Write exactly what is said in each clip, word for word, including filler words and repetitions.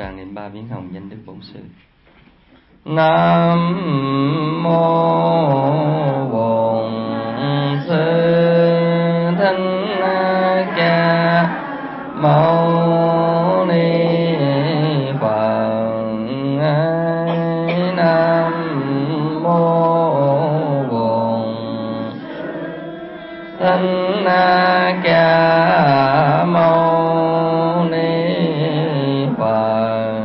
tràng niệm ba biến hồng danh Đức Bổn Sư. Nam mô Bổn Sư Thích Ca Mâu Ni Phật. Nam mô Bổn Thích Ca Mâu Ni Phật.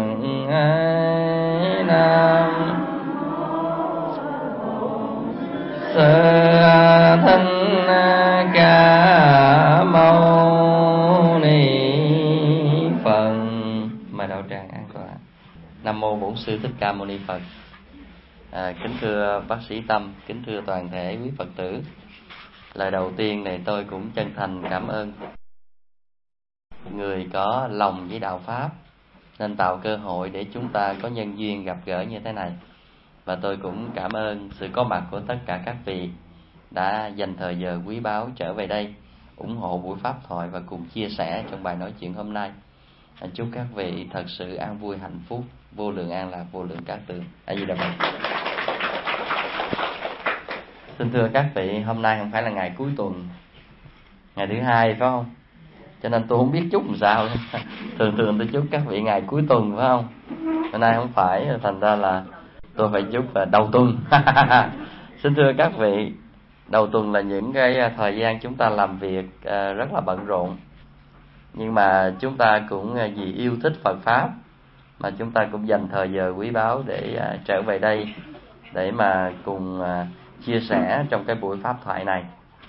Nam Sư Thích Ca Mâu Ni Phật. Mời đạo tràng an tọa. Nam mô Bổn Sư Thích Ca Mâu Ni Phật. À, kính thưa bác sĩ Tâm, kính thưa toàn thể quý Phật tử. Lời đầu tiên này tôi cũng chân thành cảm ơn người có lòng với đạo Pháp nên tạo cơ hội để chúng ta có nhân duyên gặp gỡ như thế này. Và tôi cũng cảm ơn sự có mặt của tất cả các vị đã dành thời giờ quý báu trở về đây ủng hộ buổi pháp thoại và cùng chia sẻ trong bài nói chuyện hôm nay. Chúc các vị thật sự an vui hạnh phúc, vô lượng an lạc, vô lượng cát tường. A Di Đà Phật. Xin thưa các vị, hôm nay không phải là ngày cuối tuần, ngày thứ hai phải không? Cho nên tôi không biết chúc làm sao. Thường thường tôi chúc các vị ngày cuối tuần phải không? Hôm nay không phải, thành ra là tôi phải chúc đầu tuần. Xin thưa các vị, đầu tuần là những cái thời gian chúng ta làm việc rất là bận rộn, nhưng mà chúng ta cũng vì yêu thích Phật Pháp mà chúng ta cũng dành thời giờ quý báu để trở về đây để mà cùng chia sẻ trong cái buổi pháp thoại này.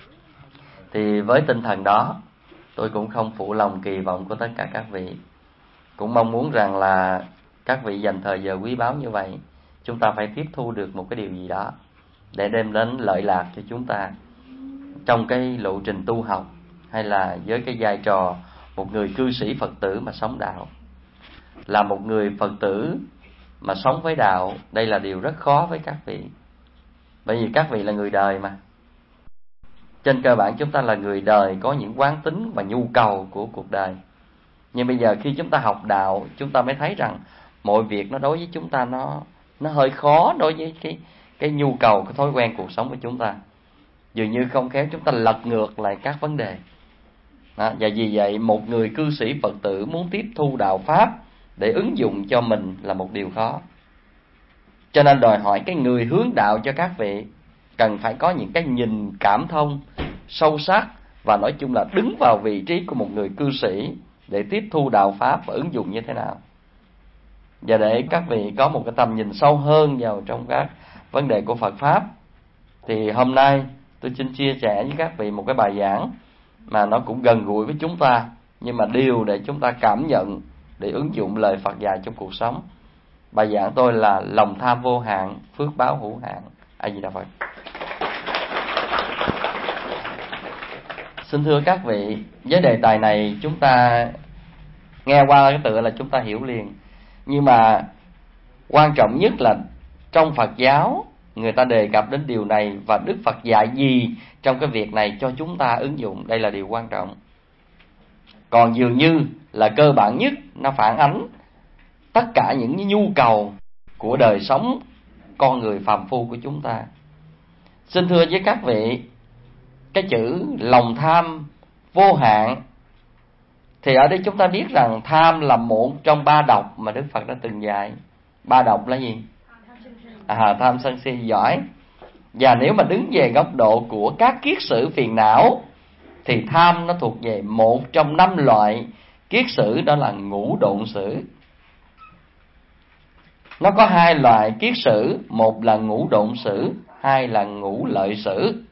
Thì với tinh thần đó, tôi cũng không phụ lòng kỳ vọng của tất cả các vị. Cũng mong muốn rằng là các vị dành thời giờ quý báu như vậy, chúng ta phải tiếp thu được một cái điều gì đó để đem đến lợi lạc cho chúng ta trong cái lộ trình tu học, hay là với cái vai trò một người cư sĩ Phật tử mà sống đạo. Là một người Phật tử mà sống với đạo, đây là điều rất khó với các vị. Bởi vì các vị là người đời mà. Trên cơ bản chúng ta là người đời, có những quán tính và nhu cầu của cuộc đời. Nhưng bây giờ khi chúng ta học đạo, chúng ta mới thấy rằng mọi việc nó đối với chúng ta nó nó hơi khó đối với cái cái nhu cầu, cái thói quen cuộc sống của chúng ta. Dường như không khéo chúng ta lật ngược lại các vấn đề. Đó, và vì vậy một người cư sĩ Phật tử muốn tiếp thu đạo Pháp để ứng dụng cho mình là một điều khó. Cho nên đòi hỏi cái người hướng đạo cho các vị cần phải có những cái nhìn cảm thông sâu sắc, và nói chung là đứng vào vị trí của một người cư sĩ để tiếp thu đạo Pháp và ứng dụng như thế nào. Và để các vị có một cái tầm nhìn sâu hơn vào trong các vấn đề của Phật Pháp, thì hôm nay tôi xin chia sẻ với các vị một cái bài giảng mà nó cũng gần gũi với chúng ta, nhưng mà điều để chúng ta cảm nhận để ứng dụng lời Phật dạy trong cuộc sống. Bài giảng tôi là lòng tham vô hạn, phước báo hữu hạn. A Di Đà Phật. Xin thưa các vị, với đề tài này chúng ta nghe qua cái tựa là chúng ta hiểu liền. Nhưng mà quan trọng nhất là trong Phật giáo người ta đề cập đến điều này, và Đức Phật dạy gì trong cái việc này cho chúng ta ứng dụng. Đây là điều quan trọng. Còn dường như là cơ bản nhất, nó phản ánh tất cả những nhu cầu của đời sống con người phàm phu của chúng ta. Xin thưa với các vị, cái chữ lòng tham vô hạn, thì ở đây chúng ta biết rằng tham là một trong ba độc mà Đức Phật đã từng dạy. Ba độc là gì? À, tham sân si giỏi. Và nếu mà đứng về góc độ của các kiết sử phiền não, thì tham nó thuộc về một trong năm loại kiết sử, đó là ngũ độn sử. Nó có hai loại kiết sử, một là ngũ độn sử, hai là ngũ lợi sử.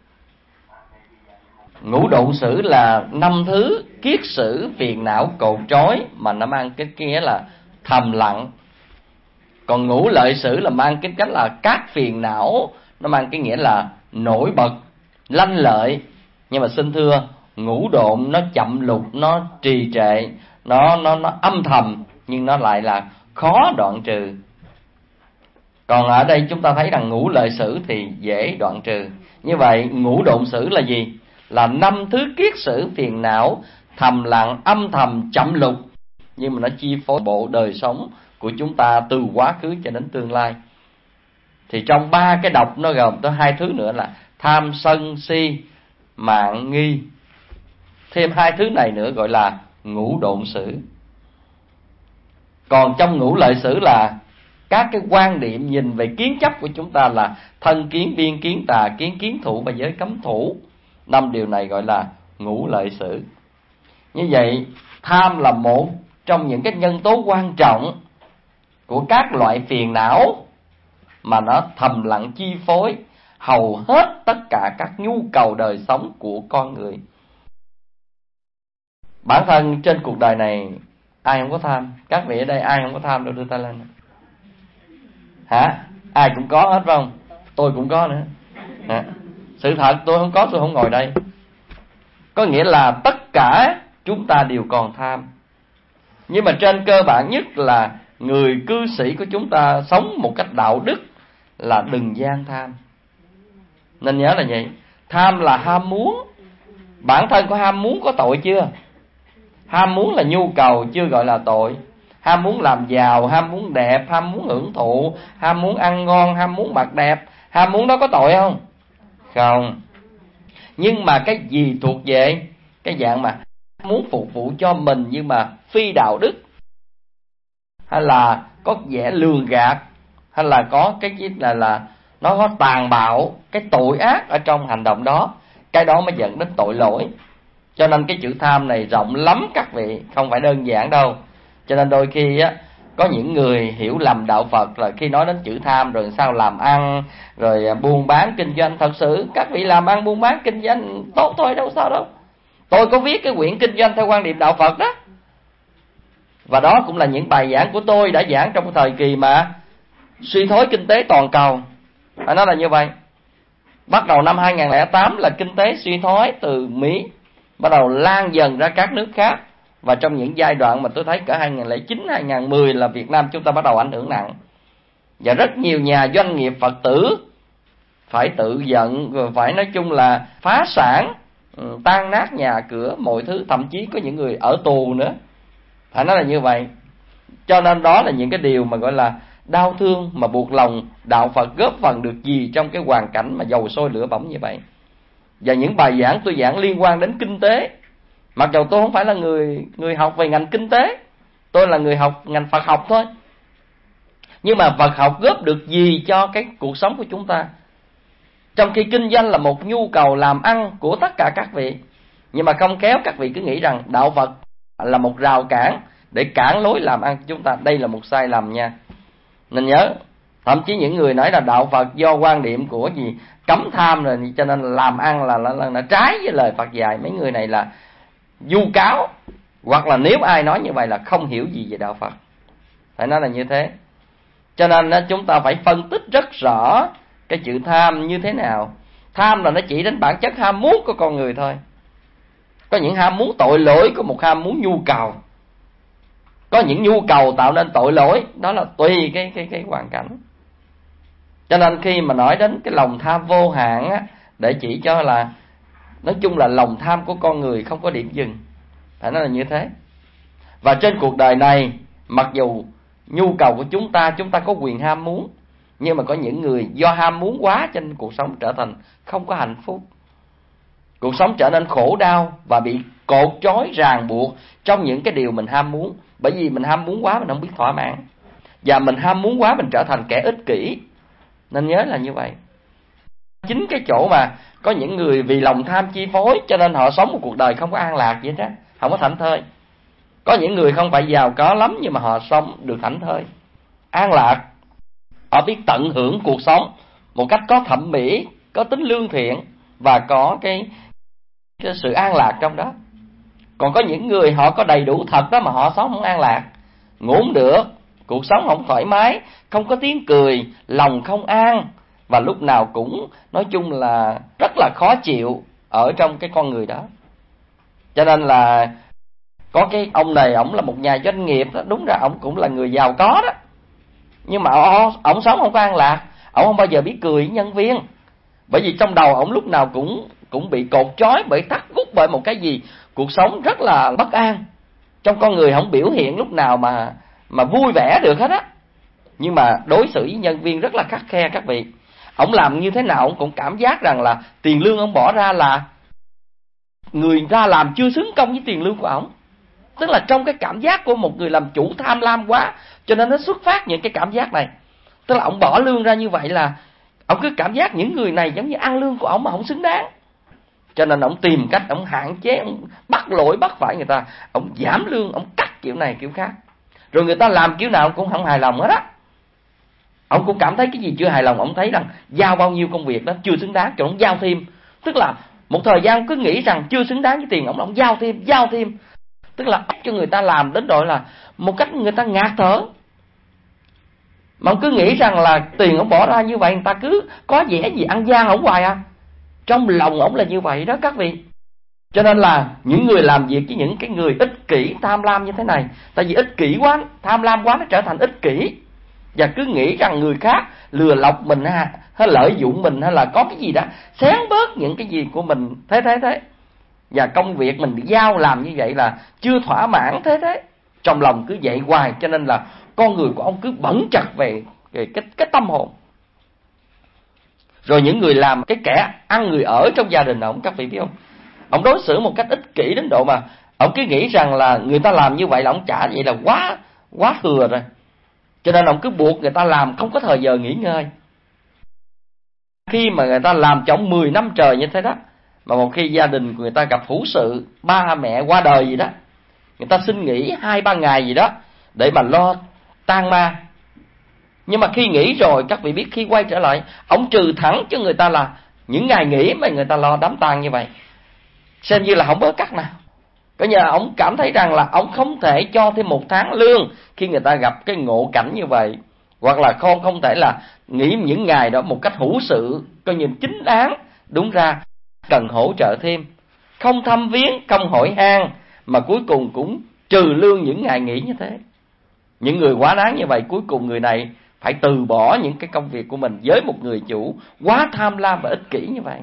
Ngũ độn sử là năm thứ kiết sử phiền não cột trói, mà nó mang cái nghĩa là thầm lặng. Còn ngũ lợi sử là mang cái cách là các phiền não, nó mang cái nghĩa là nổi bật, lanh lợi. Nhưng mà xin thưa, ngũ độn nó chậm lục, nó trì trệ, nó nó nó âm thầm, nhưng nó lại là khó đoạn trừ. Còn ở đây chúng ta thấy rằng ngũ lợi sử thì dễ đoạn trừ. Như vậy ngũ độn sử là gì? Là năm thứ kiết sử phiền não thầm lặng, âm thầm, chậm lục, nhưng mà nó chi phối bộ đời sống của chúng ta từ quá khứ cho đến tương lai. Thì trong ba cái độc nó gồm tới hai thứ nữa là tham sân si mạn nghi. Thêm hai thứ này nữa gọi là ngũ độn sử. Còn trong ngũ lợi sử là các cái quan điểm nhìn về kiến chấp của chúng ta là thân kiến, biên kiến, tà kiến, kiến thủ và giới cấm thủ. Năm điều này gọi là ngũ lợi sử. Như vậy tham là một trong những cái nhân tố quan trọng của các loại phiền não mà nó thầm lặng chi phối hầu hết tất cả các nhu cầu đời sống của con người. Bản thân trên cuộc đời này ai không có tham? Các vị ở đây ai không có tham đâu, đưa tay lên. Hả? Ai cũng có hết phải không? Tôi cũng có nữa. Hả? Sự thật tôi không có, tôi không ngồi đây. Có nghĩa là tất cả chúng ta đều còn tham. Nhưng mà trên cơ bản nhất là người cư sĩ của chúng ta sống một cách đạo đức là đừng gian tham. Nên nhớ là vậy. Tham là ham muốn. Bản thân có ham muốn có tội chưa? Ham muốn là nhu cầu, chưa gọi là tội. Ham muốn làm giàu, ham muốn đẹp, ham muốn hưởng thụ, ham muốn ăn ngon, ham muốn mặc đẹp, ham muốn đó có tội không? Không. Nhưng mà cái gì thuộc về cái dạng mà muốn phục vụ cho mình nhưng mà phi đạo đức, hay là có vẻ lường gạt, hay là có cái là là nó có tàn bạo, cái tội ác ở trong hành động đó, cái đó mới dẫn đến tội lỗi. Cho nên cái chữ tham này rộng lắm các vị, không phải đơn giản đâu. Cho nên đôi khi á, có những người hiểu lầm đạo Phật là khi nói đến chữ tham rồi sao làm ăn, rồi buôn bán kinh doanh. Thật sự các vị làm ăn buôn bán kinh doanh tốt thôi, đâu sao đâu. Tôi có viết cái quyển kinh doanh theo quan điểm đạo Phật đó. Và đó cũng là những bài giảng của tôi đã giảng trong thời kỳ mà suy thoái kinh tế toàn cầu. Phải nói là như vậy. Bắt đầu năm hai nghìn không trăm lẻ tám là kinh tế suy thoái từ Mỹ, bắt đầu lan dần ra các nước khác. Và trong những giai đoạn mà tôi thấy cả hai nghìn không trăm lẻ chín, hai nghìn không trăm mười là Việt Nam chúng ta bắt đầu ảnh hưởng nặng. Và rất nhiều nhà doanh nghiệp Phật tử phải tự giận, rồi phải nói chung là phá sản, tan nát nhà cửa, mọi thứ, thậm chí có những người ở tù nữa. Phải nói là như vậy. Cho nên đó là những cái điều mà gọi là đau thương, mà buộc lòng đạo Phật góp phần được gì trong cái hoàn cảnh mà dầu sôi lửa bỏng như vậy. Và những bài giảng tôi giảng liên quan đến kinh tế, mặc dù tôi không phải là người người học về ngành kinh tế, tôi là người học ngành Phật học thôi. Nhưng mà Phật học góp được gì cho cái cuộc sống của chúng ta? Trong khi kinh doanh là một nhu cầu làm ăn của tất cả các vị, nhưng mà không khéo các vị cứ nghĩ rằng đạo Phật là một rào cản để cản lối làm ăn của chúng ta. Đây là một sai lầm nha. Nên nhớ, thậm chí những người nói là đạo Phật do quan điểm của gì cấm tham rồi cho nên làm ăn là, là, là, là trái với lời Phật dạy. Mấy người này là vu cáo, hoặc là nếu ai nói như vậy là không hiểu gì về đạo Phật. Phải nói là như thế. Cho nên chúng ta phải phân tích rất rõ cái chữ tham như thế nào. Tham là nó chỉ đến bản chất ham muốn của con người thôi. Có những ham muốn tội lỗi, có một ham muốn nhu cầu. Có những nhu cầu tạo nên tội lỗi, đó là tùy cái cái cái hoàn cảnh. Cho nên khi mà nói đến cái lòng tham vô hạn á, để chỉ cho là nói chung là lòng tham của con người không có điểm dừng. Phải nói là như thế. Và trên cuộc đời này, mặc dù nhu cầu của chúng ta, chúng ta có quyền ham muốn, nhưng mà có những người do ham muốn quá cho nên cuộc sống trở thành không có hạnh phúc. Cuộc sống trở nên khổ đau và bị cột trói ràng buộc trong những cái điều mình ham muốn. Bởi vì mình ham muốn quá mình không biết thỏa mãn, và mình ham muốn quá mình trở thành kẻ ích kỷ. Nên nhớ là như vậy. Chính cái chỗ mà có những người vì lòng tham chi phối cho nên họ sống một cuộc đời không có an lạc vậy đó, không có thảnh thơi. Có những người không phải giàu có lắm nhưng mà họ sống được thảnh thơi, an lạc. Họ biết tận hưởng cuộc sống một cách có thẩm mỹ, có tính lương thiện và có cái, cái sự an lạc trong đó. Còn có những người họ có đầy đủ thật đó mà họ sống không an lạc, ngủ không được, cuộc sống không thoải mái, không có tiếng cười, lòng không an, và lúc nào cũng nói chung là rất là khó chịu ở trong cái con người đó. Cho nên là có cái ông này, ổng là một nhà doanh nghiệp đó, đúng ra ổng cũng là người giàu có đó, nhưng mà ổng sống không có an lạc, ổng không bao giờ biết cười với nhân viên, bởi vì trong đầu ổng lúc nào cũng cũng bị cột trói bởi thắt gút bởi một cái gì, cuộc sống rất là bất an. Trong con người không biểu hiện lúc nào mà mà vui vẻ được hết á. Nhưng mà đối xử với nhân viên rất là khắt khe các vị. Ông làm như thế nào ông cũng cảm giác rằng là tiền lương ông bỏ ra là người ta làm chưa xứng công với tiền lương của ông. Tức là trong cái cảm giác của một người làm chủ tham lam quá, cho nên nó xuất phát những cái cảm giác này. Tức là ông bỏ lương ra như vậy là ông cứ cảm giác những người này giống như ăn lương của ông mà không xứng đáng. Cho nên ông tìm cách, ông hạn chế, ông bắt lỗi bắt phải người ta, ông giảm lương, ông cắt kiểu này kiểu khác. Rồi người ta làm kiểu nào cũng không hài lòng hết á. Ông cũng cảm thấy cái gì chưa hài lòng, ông thấy rằng giao bao nhiêu công việc đó chưa xứng đáng, cho ông giao thêm. Tức là một thời gian cứ nghĩ rằng chưa xứng đáng với tiền ông, ông giao thêm, giao thêm. Tức là ép cho người ta làm đến độ là một cách người ta ngạt thở. Mà ông cứ nghĩ rằng là tiền ông bỏ ra như vậy, người ta cứ có vẻ gì ăn gian ông hoài à. Trong lòng ông là như vậy đó các vị. Cho nên là những người làm việc với những cái người ích kỷ, tham lam như thế này, tại vì ích kỷ quá, tham lam quá, nó trở thành ích kỷ. Và cứ nghĩ rằng người khác lừa lọc mình ha, hay lợi dụng mình, hay là có cái gì đó xén bớt những cái gì của mình, thế thế thế. Và công việc mình bị giao làm như vậy là chưa thỏa mãn, thế thế. Trong lòng cứ vậy hoài, cho nên là con người của ông cứ bẩn chặt về, về cái, cái tâm hồn. Rồi những người làm cái kẻ ăn người ở trong gia đình ông, các vị biết không? Ông đối xử một cách ích kỷ đến độ mà ông cứ nghĩ rằng là người ta làm như vậy là ông trả vậy là quá quá thừa rồi. Cho nên ông cứ buộc người ta làm không có thời giờ nghỉ ngơi. Khi mà người ta làm cho ông mười năm trời như thế đó, mà một khi gia đình của người ta gặp hữu sự, ba mẹ qua đời gì đó, người ta xin nghỉ hai ba ngày gì đó để mà lo tang ma. Nhưng mà khi nghỉ rồi, các vị biết khi quay trở lại, ông trừ thẳng cho người ta là những ngày nghỉ mà người ta lo đám tang như vậy, xem như là không bớt cắt nào. Có nhà ông cảm thấy rằng là ông không thể cho thêm một tháng lương khi người ta gặp cái ngộ cảnh như vậy, hoặc là không không thể là nghỉ những ngày đó một cách hữu sự, coi như chính đáng. Đúng ra cần hỗ trợ thêm, không thăm viếng, không hỏi han, mà cuối cùng cũng trừ lương những ngày nghỉ như thế. Những người quá đáng như vậy, cuối cùng người này phải từ bỏ những cái công việc của mình với một người chủ quá tham lam và ích kỷ như vậy.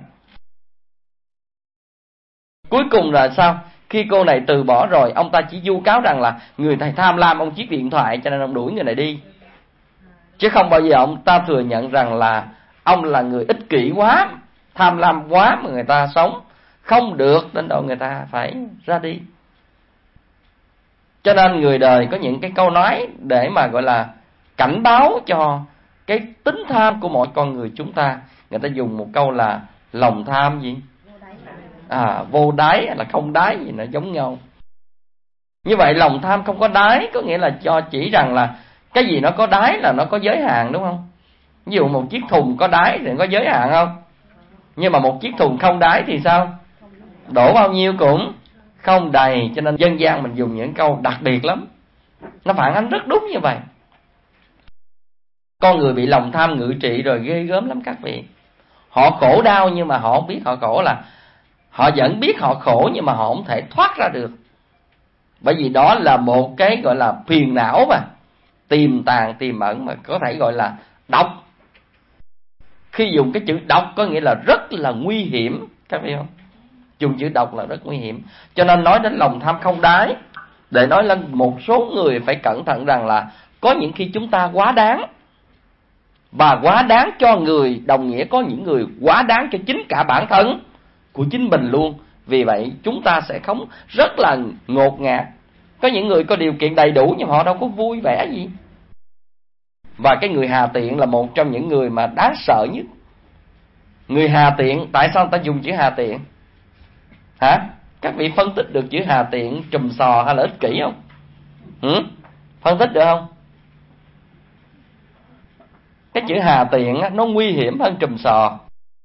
Cuối cùng là sao? Khi cô này từ bỏ rồi, ông ta chỉ vu cáo rằng là người này tham lam, ông chiếc điện thoại cho nên ông đuổi người này đi. Chứ không bao giờ ông ta thừa nhận rằng là ông là người ích kỷ quá, tham lam quá mà người ta sống không được đến độ người ta phải ra đi. Cho nên người đời có những cái câu nói để mà gọi là cảnh báo cho cái tính tham của mỗi con người chúng ta. Người ta dùng một câu là lòng tham gì? À, vô đáy hay là không đáy gì nó giống nhau. Như vậy lòng tham không có đáy có nghĩa là cho chỉ rằng là cái gì nó có đáy là nó có giới hạn, đúng không? Ví dụ một chiếc thùng có đáy thì có giới hạn không? Nhưng mà một chiếc thùng không đáy thì sao? Đổ bao nhiêu cũng không đầy. Cho nên dân gian mình dùng những câu đặc biệt lắm, nó phản ánh rất đúng như vậy. Con người bị lòng tham ngự trị rồi ghê gớm lắm các vị. Họ khổ đau nhưng mà họ không biết họ khổ, là họ vẫn biết họ khổ nhưng mà họ không thể thoát ra được. Bởi vì đó là một cái gọi là phiền não mà tiềm tàng, tiềm ẩn, mà có thể gọi là độc. Khi dùng cái chữ độc có nghĩa là rất là nguy hiểm, các biết không? Dùng chữ độc là rất nguy hiểm. Cho nên nói đến lòng tham không đáy, để nói lên một số người phải cẩn thận rằng là có những khi chúng ta quá đáng. Và quá đáng cho người đồng nghĩa có những người quá đáng cho chính cả bản thân của chính mình luôn. Vì vậy chúng ta sẽ không rất là ngột ngạt. Có những người có điều kiện đầy đủ nhưng họ đâu có vui vẻ gì. Và cái người hà tiện là một trong những người mà đáng sợ nhất. Người hà tiện, tại sao người ta dùng chữ hà tiện? Hả? Các vị phân tích được chữ hà tiện, trùm sò hay là ích kỷ không? Ừ? Phân tích được không? Cái chữ hà tiện nó nguy hiểm hơn trùm sò.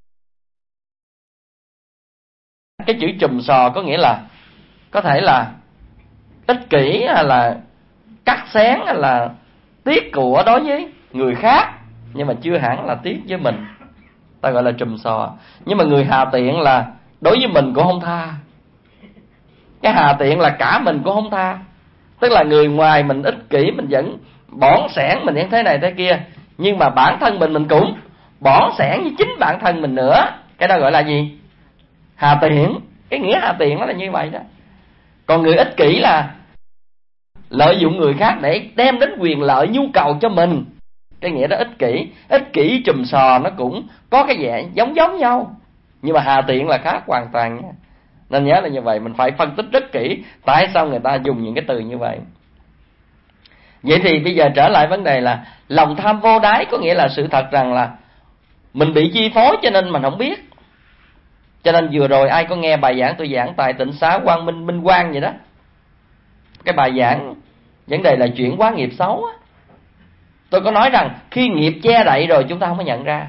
Cái chữ trùm sò có nghĩa là có thể là ích kỷ, hay là cắt xén, hay là tiếc của đối với người khác, nhưng mà chưa hẳn là tiếc với mình, ta gọi là trùm sò. Nhưng mà người hà tiện là đối với mình cũng không tha. Cái hà tiện là cả mình cũng không tha. Tức là người ngoài mình ích kỷ, mình vẫn bỏn sẻn, mình vẫn thế này thế kia, nhưng mà bản thân mình mình cũng bỏn sẻn với chính bản thân mình nữa. Cái đó gọi là gì? Hà tiện. Cái nghĩa hà tiện nó là như vậy đó. Còn người ích kỷ là lợi dụng người khác để đem đến quyền lợi nhu cầu cho mình. Cái nghĩa đó ích kỷ. Ích kỷ chùm sò nó cũng có cái vẻ giống giống nhau, nhưng mà hà tiện là khác hoàn toàn nha. Nên nhớ là như vậy, mình phải phân tích rất kỹ tại sao người ta dùng những cái từ như vậy. Vậy thì bây giờ trở lại vấn đề là lòng tham vô đáy, có nghĩa là sự thật rằng là mình bị chi phối cho nên mình không biết. Cho nên vừa rồi ai có nghe bài giảng tôi giảng tại Tịnh Xá Quang Minh Minh Quang vậy đó, cái bài giảng vấn đề là chuyển hóa nghiệp xấu á, tôi có nói rằng khi nghiệp che đậy rồi chúng ta không có nhận ra.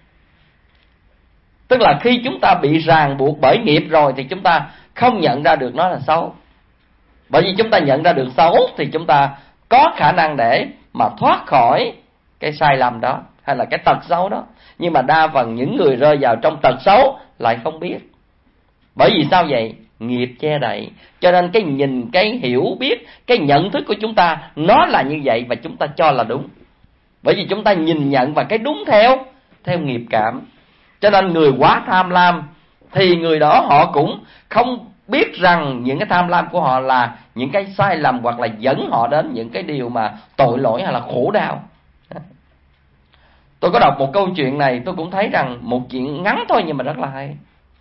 Tức là khi chúng ta bị ràng buộc bởi nghiệp rồi thì chúng ta không nhận ra được nó là xấu. Bởi vì chúng ta nhận ra được xấu thì chúng ta có khả năng để mà thoát khỏi cái sai lầm đó hay là cái tật xấu đó. Nhưng mà đa phần những người rơi vào trong tật xấu lại không biết. Bởi vì sao vậy? Nghiệp che đậy. Cho nên cái nhìn, cái hiểu biết, cái nhận thức của chúng ta nó là như vậy và chúng ta cho là đúng. Bởi vì chúng ta nhìn nhận và cái đúng theo theo nghiệp cảm. Cho nên người quá tham lam thì người đó họ cũng không biết rằng những cái tham lam của họ là những cái sai lầm, hoặc là dẫn họ đến những cái điều mà tội lỗi hay là khổ đau. Tôi có đọc một câu chuyện này, tôi cũng thấy rằng một chuyện ngắn thôi nhưng mà rất là hay.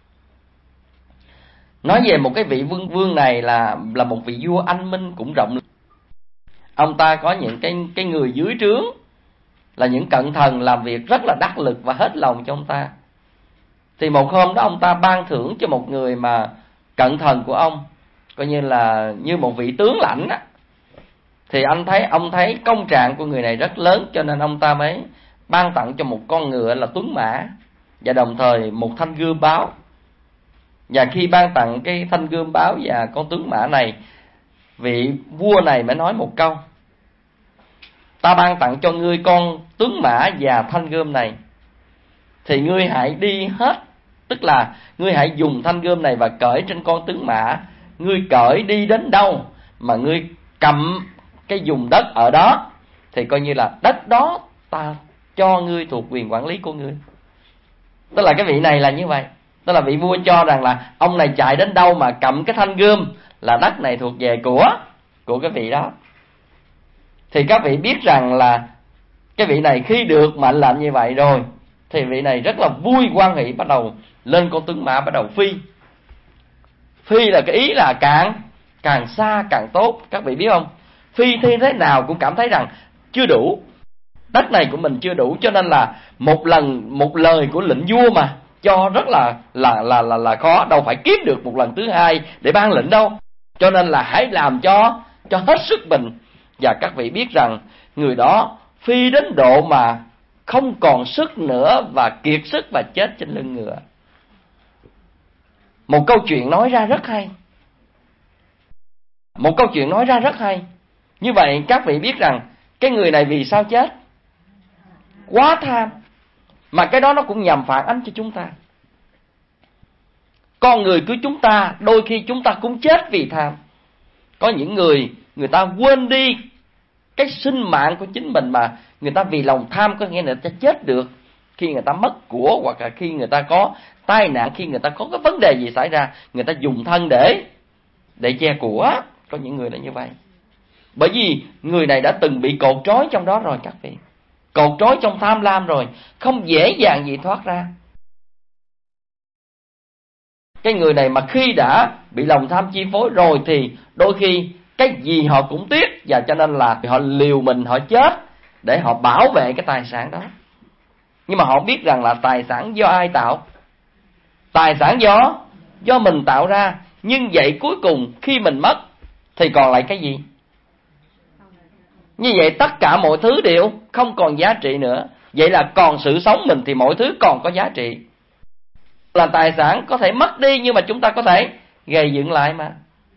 Nói về một cái vị vương vương này là là một vị vua anh minh cũng rộng. Ông ta có những cái cái người dưới trướng là những cận thần làm việc rất là đắc lực và hết lòng cho ông ta. Thì một hôm đó ông ta ban thưởng cho một người mà cận thần của ông, coi như là như một vị tướng lãnh á. Thì anh thấy ông thấy công trạng của người này rất lớn, cho nên ông ta mới ban tặng cho một con ngựa là tuấn mã, và đồng thời một thanh gươm báo. Và khi ban tặng cái thanh gươm báo và con tuấn mã này, vị vua này mới nói một câu: ta ban tặng cho ngươi con tuấn mã và thanh gươm này, thì ngươi hãy đi hết. Tức là ngươi hãy dùng thanh gươm này và cởi trên con tuấn mã. Ngươi cởi đi đến đâu mà ngươi cầm cái vùng đất ở đó, thì coi như là đất đó ta cho ngươi thuộc quyền quản lý của ngươi. Tức là cái vị này là như vậy. Tức là vị vua cho rằng là ông này chạy đến đâu mà cầm cái thanh gươm là đất này thuộc về của của cái vị đó. Thì các vị biết rằng là cái vị này khi được mệnh lệnh như vậy rồi thì vị này rất là vui hoan hỷ, bắt đầu lên con tuấn mã bắt đầu phi. Phi là cái ý là càng càng xa càng tốt. Các vị biết không? Phi thi thế nào cũng cảm thấy rằng chưa đủ, đất này của mình chưa đủ, cho nên là một lần một lời của lệnh vua mà cho rất là là là là là khó, đâu phải kiếm được một lần thứ hai để ban lệnh đâu. Cho nên là hãy làm cho cho hết sức mình. Và các vị biết rằng người đó phi đến độ mà không còn sức nữa và kiệt sức và chết trên lưng ngựa. Một câu chuyện nói ra rất hay. Một câu chuyện nói ra rất hay. Như vậy các vị biết rằng cái người này vì sao chết? Quá tham. Mà cái đó nó cũng nhằm phản ánh cho chúng ta. Con người của chúng ta đôi khi chúng ta cũng chết vì tham. Có những người người ta quên đi cái sinh mạng của chính mình, mà người ta vì lòng tham có nghĩa là người ta chết được khi người ta mất của, hoặc là khi người ta có tai nạn, khi người ta có cái vấn đề gì xảy ra, người ta dùng thân để để che của. Có những người là như vậy. Bởi vì người này đã từng bị cột trói trong đó rồi các vị. Cột trói trong tham lam rồi, không dễ dàng gì thoát ra. Cái người này mà khi đã bị lòng tham chi phối rồi thì đôi khi cái gì họ cũng tiếc, và cho nên là họ liều mình họ chết để họ bảo vệ cái tài sản đó. Nhưng mà họ biết rằng là tài sản do ai tạo? Tài sản do do mình tạo ra. Nhưng vậy cuối cùng khi mình mất thì còn lại cái gì? Như vậy tất cả mọi thứ đều không còn giá trị nữa. Vậy là còn sự sống mình thì mọi thứ còn có giá trị. Là tài sản có thể mất đi nhưng mà chúng ta có thể gây dựng lại mà.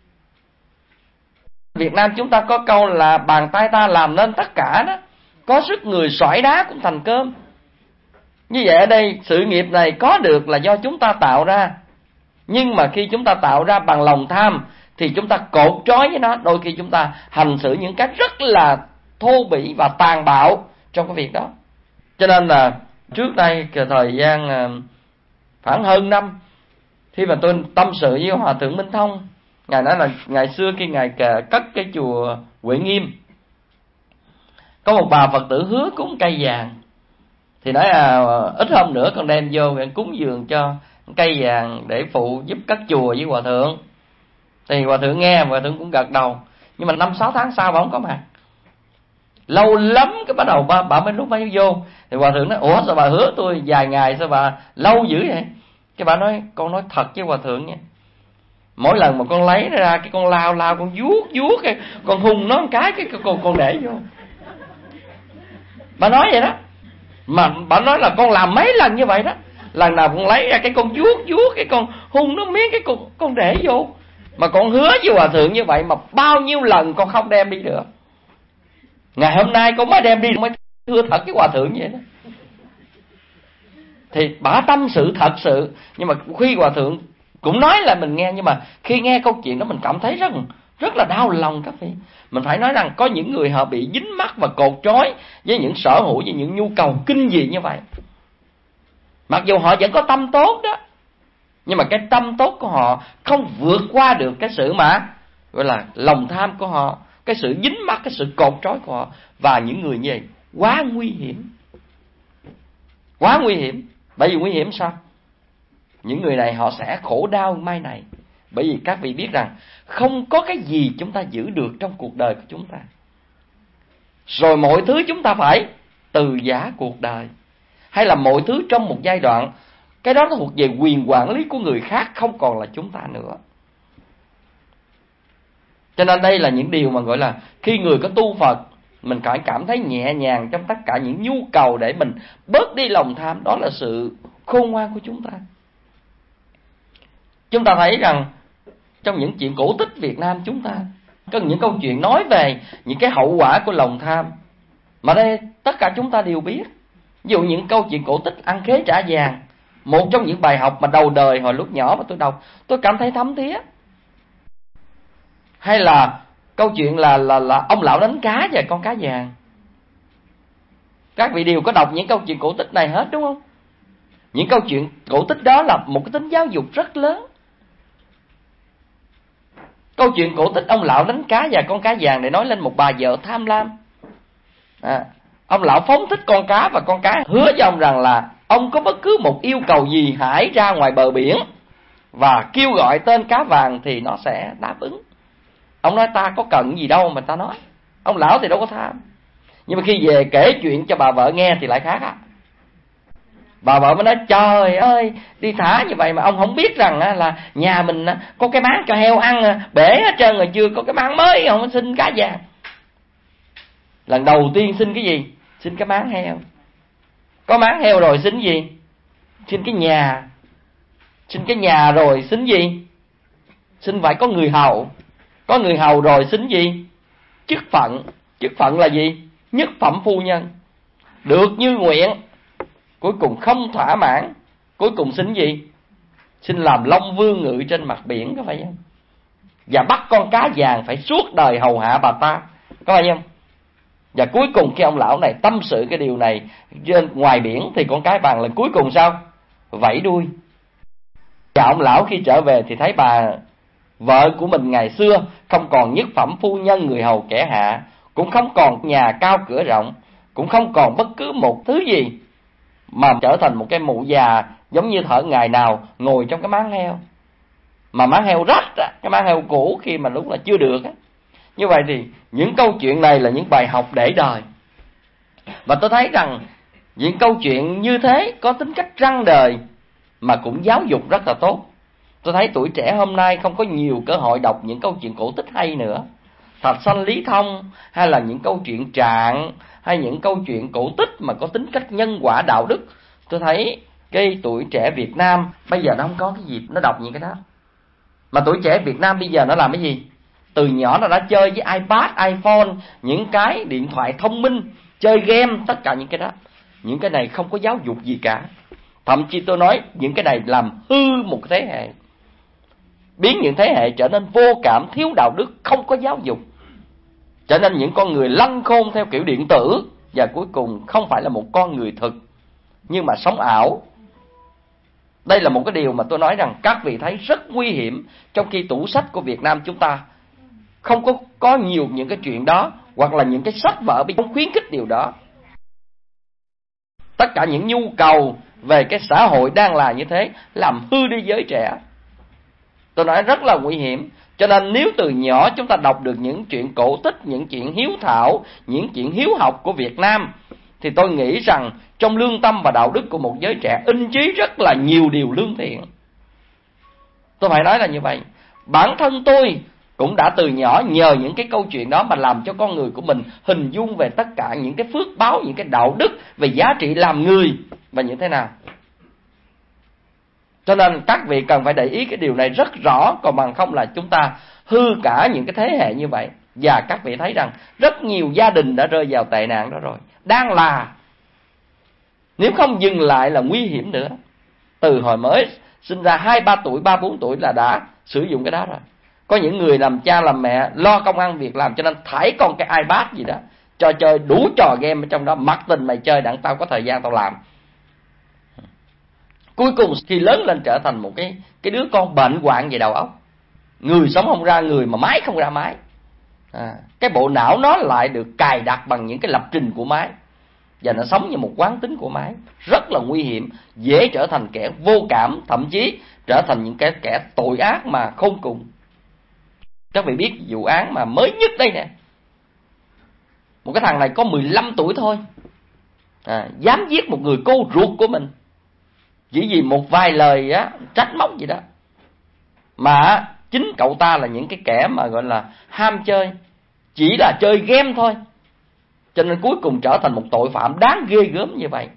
Việt Nam chúng ta có câu là bàn tay ta làm nên tất cả đó. Có sức người xoải đá cũng thành cơm. Như vậy ở đây sự nghiệp này có được là do chúng ta tạo ra. Nhưng mà khi chúng ta tạo ra bằng lòng tham thì chúng ta cột trói với nó. Đôi khi chúng ta hành xử những cách rất là thô bỉ và tàn bạo trong cái việc đó. Cho nên là trước đây thời gian khoảng hơn năm, khi mà tôi tâm sự với Hòa Thượng Minh Thông, Ngài nói là ngày xưa khi Ngài cất cái chùa Huệ Nghiêm, có một bà Phật tử hứa cúng cây vàng. Thì nói là ít hôm nữa con đem vô cúng dường cho cây vàng để phụ giúp cất chùa với hòa thượng. Thì hòa thượng nghe, hòa thượng cũng gật đầu. Nhưng mà năm sáu tháng sau bà không có mặt. Lâu lắm cái bắt đầu bà, bà mới lúc mới vô. Thì hòa thượng nói: ủa sao bà hứa tôi vài ngày, sao bà lâu dữ vậy? Cái bà nói: con nói thật với hòa thượng nha, mỗi lần mà con lấy ra cái con lao lao con vuốt vuốt cái con hung nó một cái cái con con để vô. Bà nói vậy đó. Mà bà nói là con làm mấy lần như vậy đó, lần nào con lấy ra cái con vuốt vuốt cái con hung nó miếng cái con con để vô. Mà con hứa với hòa thượng như vậy mà bao nhiêu lần con không đem đi được. Ngày hôm nay con mới đem đi, mới thưa thật với hòa thượng vậy đó. Thì bà tâm sự thật sự. Nhưng mà khi hòa thượng cũng nói là mình nghe, nhưng mà khi nghe câu chuyện đó mình cảm thấy rất rất là đau lòng các vị. Mình phải nói rằng có những người họ bị dính mắc và cột trói với những sở hữu, với những nhu cầu kinh dị như vậy. Mặc dù họ vẫn có tâm tốt đó, nhưng mà cái tâm tốt của họ không vượt qua được cái sự mà gọi là lòng tham của họ, cái sự dính mắc, cái sự cột trói của họ. Và những người như vậy quá nguy hiểm. Quá nguy hiểm. Bởi vì nguy hiểm sao? Những người này họ sẽ khổ đau mai này. Bởi vì các vị biết rằng không có cái gì chúng ta giữ được trong cuộc đời của chúng ta. Rồi mọi thứ chúng ta phải từ giã cuộc đời. Hay là mọi thứ trong một giai đoạn, cái đó nó thuộc về quyền quản lý của người khác, không còn là chúng ta nữa. Cho nên đây là những điều mà gọi là khi người có tu Phật, mình phải cảm thấy nhẹ nhàng trong tất cả những nhu cầu để mình bớt đi lòng tham. Đó là sự khôn ngoan của chúng ta. Chúng ta thấy rằng trong những chuyện cổ tích Việt Nam chúng ta có những câu chuyện nói về những cái hậu quả của lòng tham, mà đây tất cả chúng ta đều biết. Ví dụ những câu chuyện cổ tích ăn khế trả vàng, một trong những bài học mà đầu đời hồi lúc nhỏ mà tôi đọc, tôi cảm thấy thấm thía. Hay là câu chuyện là là là ông lão đánh cá và con cá vàng. Các vị đều có đọc những câu chuyện cổ tích này hết đúng không? Những câu chuyện cổ tích đó là một cái tính giáo dục rất lớn. Câu chuyện cổ tích ông lão đánh cá và con cá vàng để nói lên một bà vợ tham lam. À, ông lão phóng thích con cá và con cá hứa với ông rằng là ông có bất cứ một yêu cầu gì hãy ra ngoài bờ biển và kêu gọi tên cá vàng thì nó sẽ đáp ứng. Ông nói ta có cần gì đâu mà ta nói. Ông lão thì đâu có tham. Nhưng mà khi về kể chuyện cho bà vợ nghe thì lại khác á. Bà vợ mới nói trời ơi, đi thả như vậy mà ông không biết rằng là nhà mình có cái máng cho heo ăn bể hết trơn rồi, chưa có cái máng mới ông xin cá vàng. Lần đầu tiên xin cái gì? Xin cái máng heo. Có máng heo rồi xin gì? Xin cái nhà. Xin cái nhà rồi xin gì? Xin phải có người hầu. Có người hầu rồi xin gì? Chức phận. Chức phận là gì? Nhất phẩm phu nhân. Được như nguyện. Cuối cùng không thỏa mãn. Cuối cùng xin gì? Xin làm long vương ngự trên mặt biển, có phải không? Và bắt con cá vàng phải suốt đời hầu hạ bà ta, có phải không? Và cuối cùng khi ông lão này tâm sự cái điều này trên ngoài biển thì con cá vàng lần cuối cùng sao? Vẫy đuôi. Và ông lão khi trở về thì thấy bà vợ của mình ngày xưa không còn nhất phẩm phu nhân người hầu kẻ hạ, cũng không còn nhà cao cửa rộng, cũng không còn bất cứ một thứ gì, mà trở thành một cái mụ già giống như thở ngày nào ngồi trong cái máng heo. Mà máng heo rách á, cái máng heo cũ khi mà lúc là chưa được á. Như vậy thì những câu chuyện này là những bài học để đời. Và tôi thấy rằng những câu chuyện như thế có tính cách răn đời mà cũng giáo dục rất là tốt. Tôi thấy tuổi trẻ hôm nay không có nhiều cơ hội đọc những câu chuyện cổ tích hay nữa. Thạch Sanh Lý Thông hay là những câu chuyện Trạng hay những câu chuyện cổ tích mà có tính cách nhân quả đạo đức. Tôi thấy cái tuổi trẻ Việt Nam bây giờ nó không có cái dịp nó đọc những cái đó. Mà tuổi trẻ Việt Nam bây giờ nó làm cái gì? Từ nhỏ nó đã chơi với iPad, iPhone, những cái điện thoại thông minh, chơi game, tất cả những cái đó. Những cái này không có giáo dục gì cả. Thậm chí tôi nói những cái này làm hư một thế hệ, biến những thế hệ trở nên vô cảm, thiếu đạo đức, không có giáo dục, trở nên những con người lăng khôn theo kiểu điện tử, và cuối cùng không phải là một con người thực, nhưng mà sống ảo. Đây là một cái điều mà tôi nói rằng các vị thấy rất nguy hiểm, trong khi tủ sách của Việt Nam chúng ta không có có nhiều những cái chuyện đó, hoặc là những cái sách vở bị không khuyến khích điều đó. Tất cả những nhu cầu về cái xã hội đang là như thế, làm hư đi giới trẻ. Tôi nói rất là nguy hiểm. Cho nên nếu từ nhỏ chúng ta đọc được những chuyện cổ tích, những chuyện hiếu thảo, những chuyện hiếu học của Việt Nam, thì tôi nghĩ rằng trong lương tâm và đạo đức của một giới trẻ in chí rất là nhiều điều lương thiện. Tôi phải nói là như vậy. Bản thân tôi cũng đã từ nhỏ nhờ những cái câu chuyện đó mà làm cho con người của mình hình dung về tất cả những cái phước báo, những cái đạo đức, về giá trị làm người và như thế nào. Cho nên các vị cần phải để ý cái điều này rất rõ, còn bằng không là chúng ta hư cả những cái thế hệ như vậy. Và các vị thấy rằng rất nhiều gia đình đã rơi vào tệ nạn đó rồi, đang là. Nếu không dừng lại là nguy hiểm nữa. Từ hồi mới sinh ra hai ba tuổi, ba bốn tuổi là đã sử dụng cái đó rồi. Có những người làm cha làm mẹ lo công ăn việc làm, cho nên thải con cái iPad gì đó, cho chơi đủ trò game ở trong đó, mặc tình mày chơi đặng tao có thời gian tao làm. Cuối cùng khi lớn lên trở thành một cái cái đứa con bệnh hoạn về đầu óc. Người sống không ra người mà máy không ra máy. À, cái bộ não nó lại được cài đặt bằng những cái lập trình của máy, và nó sống như một quán tính của máy. Rất là nguy hiểm, dễ trở thành kẻ vô cảm, thậm chí trở thành những cái kẻ tội ác mà khôn cùng. Các vị biết vụ án mà mới nhất đây nè. Một cái thằng này có mười lăm tuổi thôi, à, dám giết một người cô ruột của mình, chỉ vì một vài lời á, trách móc gì đó. Mà chính cậu ta là những cái kẻ mà gọi là ham chơi, chỉ là chơi game thôi, cho nên cuối cùng trở thành một tội phạm đáng ghê gớm như vậy.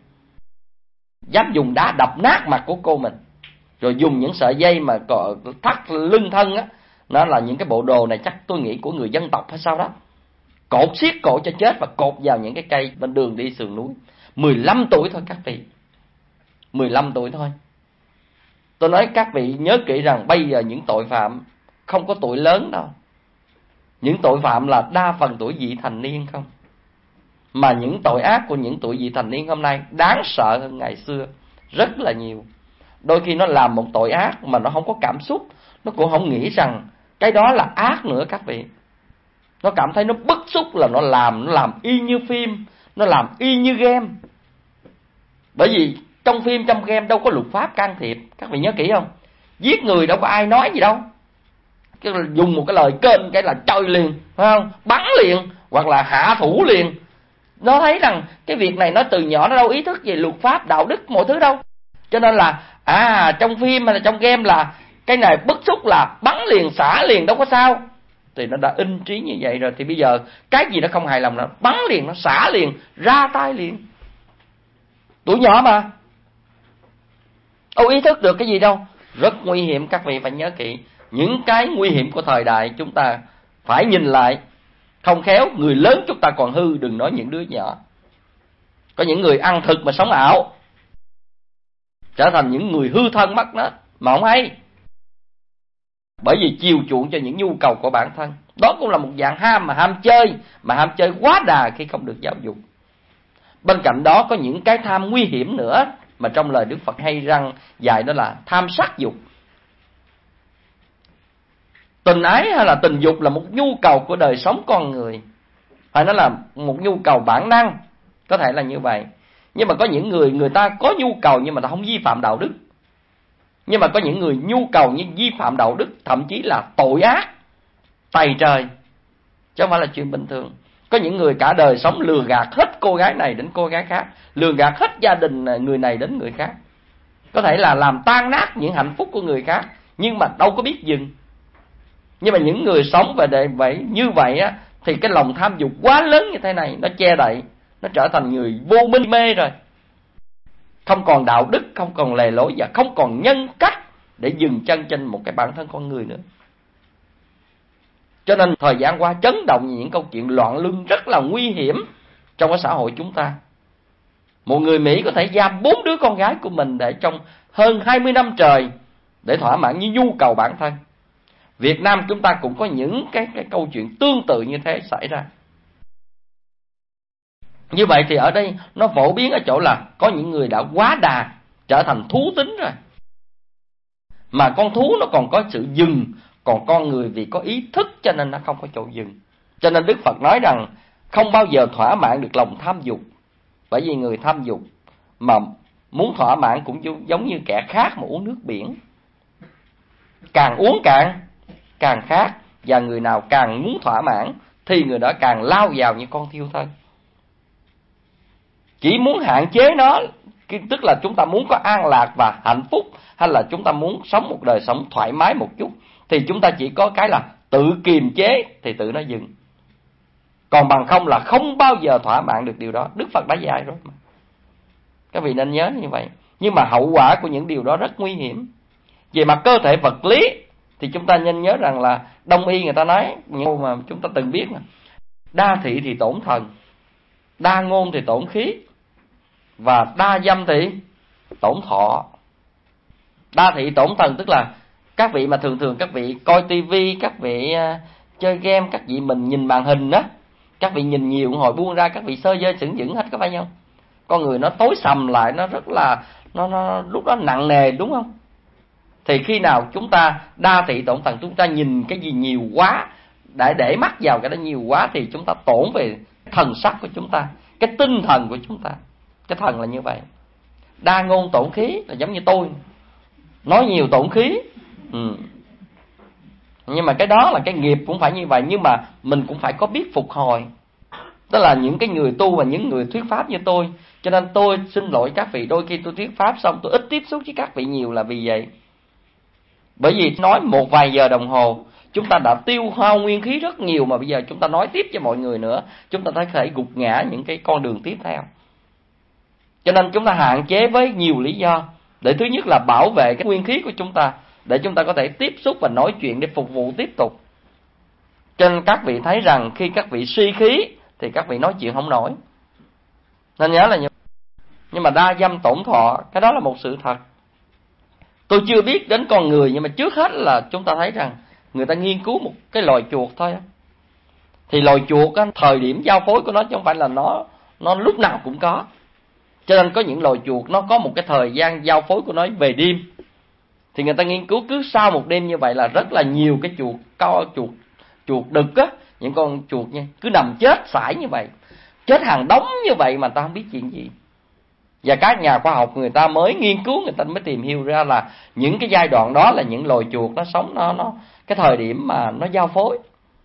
Dám dùng đá đập nát mặt của cô mình, rồi dùng những sợi dây mà thắt lưng thân á, nó là những cái bộ đồ này chắc tôi nghĩ của người dân tộc hay sao đó, cột xiết cổ cho chết và cột vào những cái cây bên đường đi sườn núi. Mười lăm tuổi thôi các vị, mười lăm tuổi thôi. Tôi nói các vị nhớ kỹ rằng bây giờ những tội phạm không có tuổi lớn đâu. Những tội phạm là đa phần tuổi vị thành niên không. Mà những tội ác của những tuổi vị thành niên hôm nay đáng sợ hơn ngày xưa rất là nhiều. Đôi khi nó làm một tội ác mà nó không có cảm xúc, nó cũng không nghĩ rằng cái đó là ác nữa các vị. Nó cảm thấy nó bức xúc là nó làm, nó làm y như phim, nó làm y như game. Bởi vì trong phim, trong game đâu có luật pháp can thiệp. Các vị nhớ kỹ không? Giết người đâu có ai nói gì đâu. Cái dùng một cái lời kênh cái là chơi liền, phải không? Bắn liền, hoặc là hạ thủ liền. Nó thấy rằng cái việc này nó từ nhỏ nó đâu ý thức về luật pháp, đạo đức, mọi thứ đâu. Cho nên là à trong phim hay là trong game là cái này bức xúc là bắn liền, xả liền, đâu có sao. Thì nó đã in trí như vậy rồi. Thì bây giờ cái gì nó không hài lòng là bắn liền, nó xả liền, ra tay liền. Tuổi nhỏ mà đâu ý thức được cái gì đâu. Rất nguy hiểm, các vị phải nhớ kỹ. Những cái nguy hiểm của thời đại chúng ta phải nhìn lại. Không khéo người lớn chúng ta còn hư, đừng nói những đứa nhỏ. Có những người ăn thực mà sống ảo, trở thành những người hư thân mất đó mà không hay. Bởi vì chiều chuộng cho những nhu cầu của bản thân. Đó cũng là một dạng ham, mà ham chơi, mà ham chơi quá đà khi không được giáo dục. Bên cạnh đó có những cái tham nguy hiểm nữa mà trong lời Đức Phật hay răng dạy, đó là tham sắc dục. Tình ái hay là tình dục là một nhu cầu của đời sống con người, hay nó là một nhu cầu bản năng, có thể là như vậy. Nhưng mà có những người, người ta có nhu cầu nhưng mà ta không vi phạm đạo đức. Nhưng mà có những người nhu cầu nhưng vi phạm đạo đức, thậm chí là tội ác tày trời, chứ không phải là chuyện bình thường. Có những người cả đời sống lừa gạt hết cô gái này đến cô gái khác, lừa gạt hết gia đình người này đến người khác, có thể là làm tan nát những hạnh phúc của người khác, nhưng mà đâu có biết dừng. Nhưng mà những người sống về đề vậy như vậy á, thì cái lòng tham dục quá lớn như thế này, nó che đậy, nó trở thành người vô minh mê rồi, không còn đạo đức, không còn lề lối và không còn nhân cách để dừng chân trên một cái bản thân con người nữa. Cho nên thời gian qua chấn động những câu chuyện loạn luân rất là nguy hiểm trong cái xã hội chúng ta. Một người Mỹ có thể giam bốn đứa con gái của mình để trong hơn hai mươi năm trời để thỏa mãn những nhu cầu bản thân. Việt Nam chúng ta cũng có những cái, cái câu chuyện tương tự như thế xảy ra. Như vậy thì ở đây nó phổ biến ở chỗ là có những người đã quá đà, trở thành thú tính rồi. Mà con thú nó còn có sự dừng, còn con người vì có ý thức cho nên nó không có chỗ dừng. Cho nên Đức Phật nói rằng không bao giờ thỏa mãn được lòng tham dục. Bởi vì người tham dục mà muốn thỏa mãn cũng giống như kẻ khát mà uống nước biển. Càng uống càng càng khát, và người nào càng muốn thỏa mãn thì người đó càng lao vào như con thiêu thân. Chỉ muốn hạn chế nó, tức là chúng ta muốn có an lạc và hạnh phúc, hay là chúng ta muốn sống một đời sống thoải mái một chút, thì chúng ta chỉ có cái là tự kiềm chế thì tự nó dừng. Còn bằng không là không bao giờ thỏa mãn được điều đó. Đức Phật đã dạy rồi mà. Các vị nên nhớ như vậy. Nhưng mà hậu quả của những điều đó rất nguy hiểm. Về mặt cơ thể vật lý thì chúng ta nên nhớ rằng là Đông y người ta nói, những mà chúng ta từng biết mà, đa thị thì tổn thần, đa ngôn thì tổn khí, và đa dâm thì tổn thọ. Đa thị tổn thần tức là các vị mà thường thường các vị coi tivi, các vị uh, chơi game, các vị mình nhìn màn hình đó, các vị nhìn nhiều hồi buông ra các vị sơ dơ sững dững hết, có phải không? Con người nó tối sầm lại, nó rất là nó nó lúc đó nặng nề, đúng không? Thì khi nào chúng ta đa thị tổn thần, chúng ta nhìn cái gì nhiều quá, để để mắt vào cái đó nhiều quá, thì chúng ta tổn về thần sắc của chúng ta, cái tinh thần của chúng ta. Cái thần là như vậy. Đa ngôn tổn khí là giống như tôi nói nhiều tổn khí. ừ. Nhưng mà cái đó là cái nghiệp cũng phải như vậy. Nhưng mà mình cũng phải có biết phục hồi. Đó là những cái người tu và những người thuyết pháp như tôi. Cho nên tôi xin lỗi các vị, đôi khi tôi thuyết pháp xong tôi ít tiếp xúc với các vị nhiều là vì vậy. Bởi vì nói một vài giờ đồng hồ, chúng ta đã tiêu hao nguyên khí rất nhiều, mà bây giờ chúng ta nói tiếp cho mọi người nữa, chúng ta có thể gục ngã những cái con đường tiếp theo. Cho nên chúng ta hạn chế với nhiều lý do. Để thứ nhất là bảo vệ cái nguyên khí của chúng ta, để chúng ta có thể tiếp xúc và nói chuyện để phục vụ tiếp tục. Cho nên các vị thấy rằng khi các vị suy khí thì các vị nói chuyện không nổi. Nên nhớ là như Nhưng mà đa dâm tổn thọ, cái đó là một sự thật. Tôi chưa biết đến con người, nhưng mà trước hết là chúng ta thấy rằng người ta nghiên cứu một cái loài chuột thôi. Thì loài chuột á, thời điểm giao phối của nó chứ không phải là nó nó lúc nào cũng có. Cho nên có những loài chuột nó có một cái thời gian giao phối của nó về đêm. Thì người ta nghiên cứu cứ sau một đêm như vậy là rất là nhiều cái chuột co chuột chuột đực á, những con chuột nha, cứ nằm chết sải như vậy, chết hàng đống như vậy mà ta không biết chuyện gì. Và các nhà khoa học người ta mới nghiên cứu, người ta mới tìm hiểu ra là những cái giai đoạn đó là những loài chuột nó sống nó nó cái thời điểm mà nó giao phối.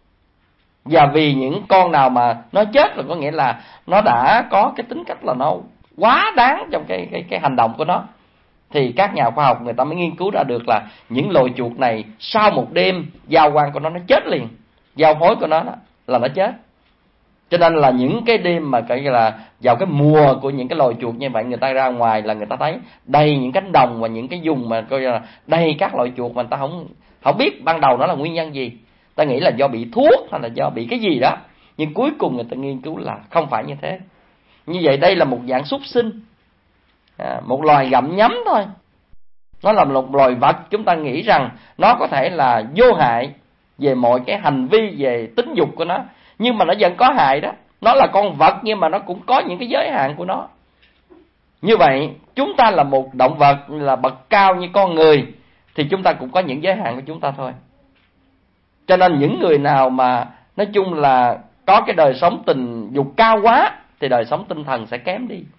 Và vì những con nào mà nó chết là có nghĩa là nó đã có cái tính cách là nó quá đáng trong cái cái cái hành động của nó. Thì các nhà khoa học người ta mới nghiên cứu ra được là những loài chuột này sau một đêm giao quan của nó nó chết liền, giao phối của nó đó, là nó chết. Cho nên là những cái đêm mà cái là vào cái mùa của những cái loài chuột như vậy, người ta ra ngoài là người ta thấy đầy những cánh đồng và những cái vùng mà coi là đầy các loài chuột mà người ta không không biết ban đầu nó là nguyên nhân gì. Ta nghĩ là do bị thuốc hay là do bị cái gì đó, nhưng cuối cùng người ta nghiên cứu là không phải như thế. Như vậy đây là một dạng súc sinh, à, một loài gặm nhấm thôi. Nó là một loài vật, chúng ta nghĩ rằng nó có thể là vô hại về mọi cái hành vi về tính dục của nó, nhưng mà nó vẫn có hại đó. Nó là con vật nhưng mà nó cũng có những cái giới hạn của nó. Như vậy chúng ta là một động vật là bậc cao như con người, thì chúng ta cũng có những giới hạn của chúng ta thôi. Cho nên những người nào mà nói chung là có cái đời sống tình dục cao quá thì đời sống tinh thần sẽ kém đi.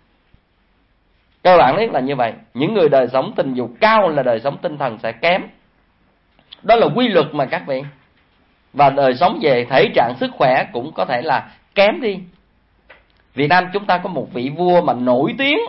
Cơ bản nhất là như vậy. Những người đời sống tình dục cao là đời sống tinh thần sẽ kém. Đó là quy luật mà các vị. Và đời sống về thể trạng sức khỏe cũng có thể là kém đi. Việt Nam chúng ta có một vị vua mà nổi tiếng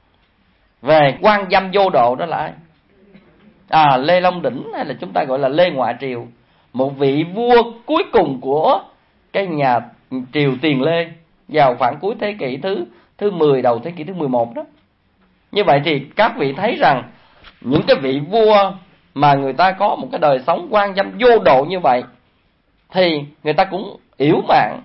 về quan dâm vô độ, đó là ai? À, Lê Long Đỉnh, hay là chúng ta gọi là Lê Ngoại Triều. Một vị vua cuối cùng của cái nhà Triều Tiền Lê vào khoảng cuối thế kỷ thứ thứ mười, đầu thế kỷ thứ mười một đó. Như vậy thì các vị thấy rằng những cái vị vua mà người ta có một cái đời sống quan dâm vô độ như vậy thì người ta cũng yếu mạng.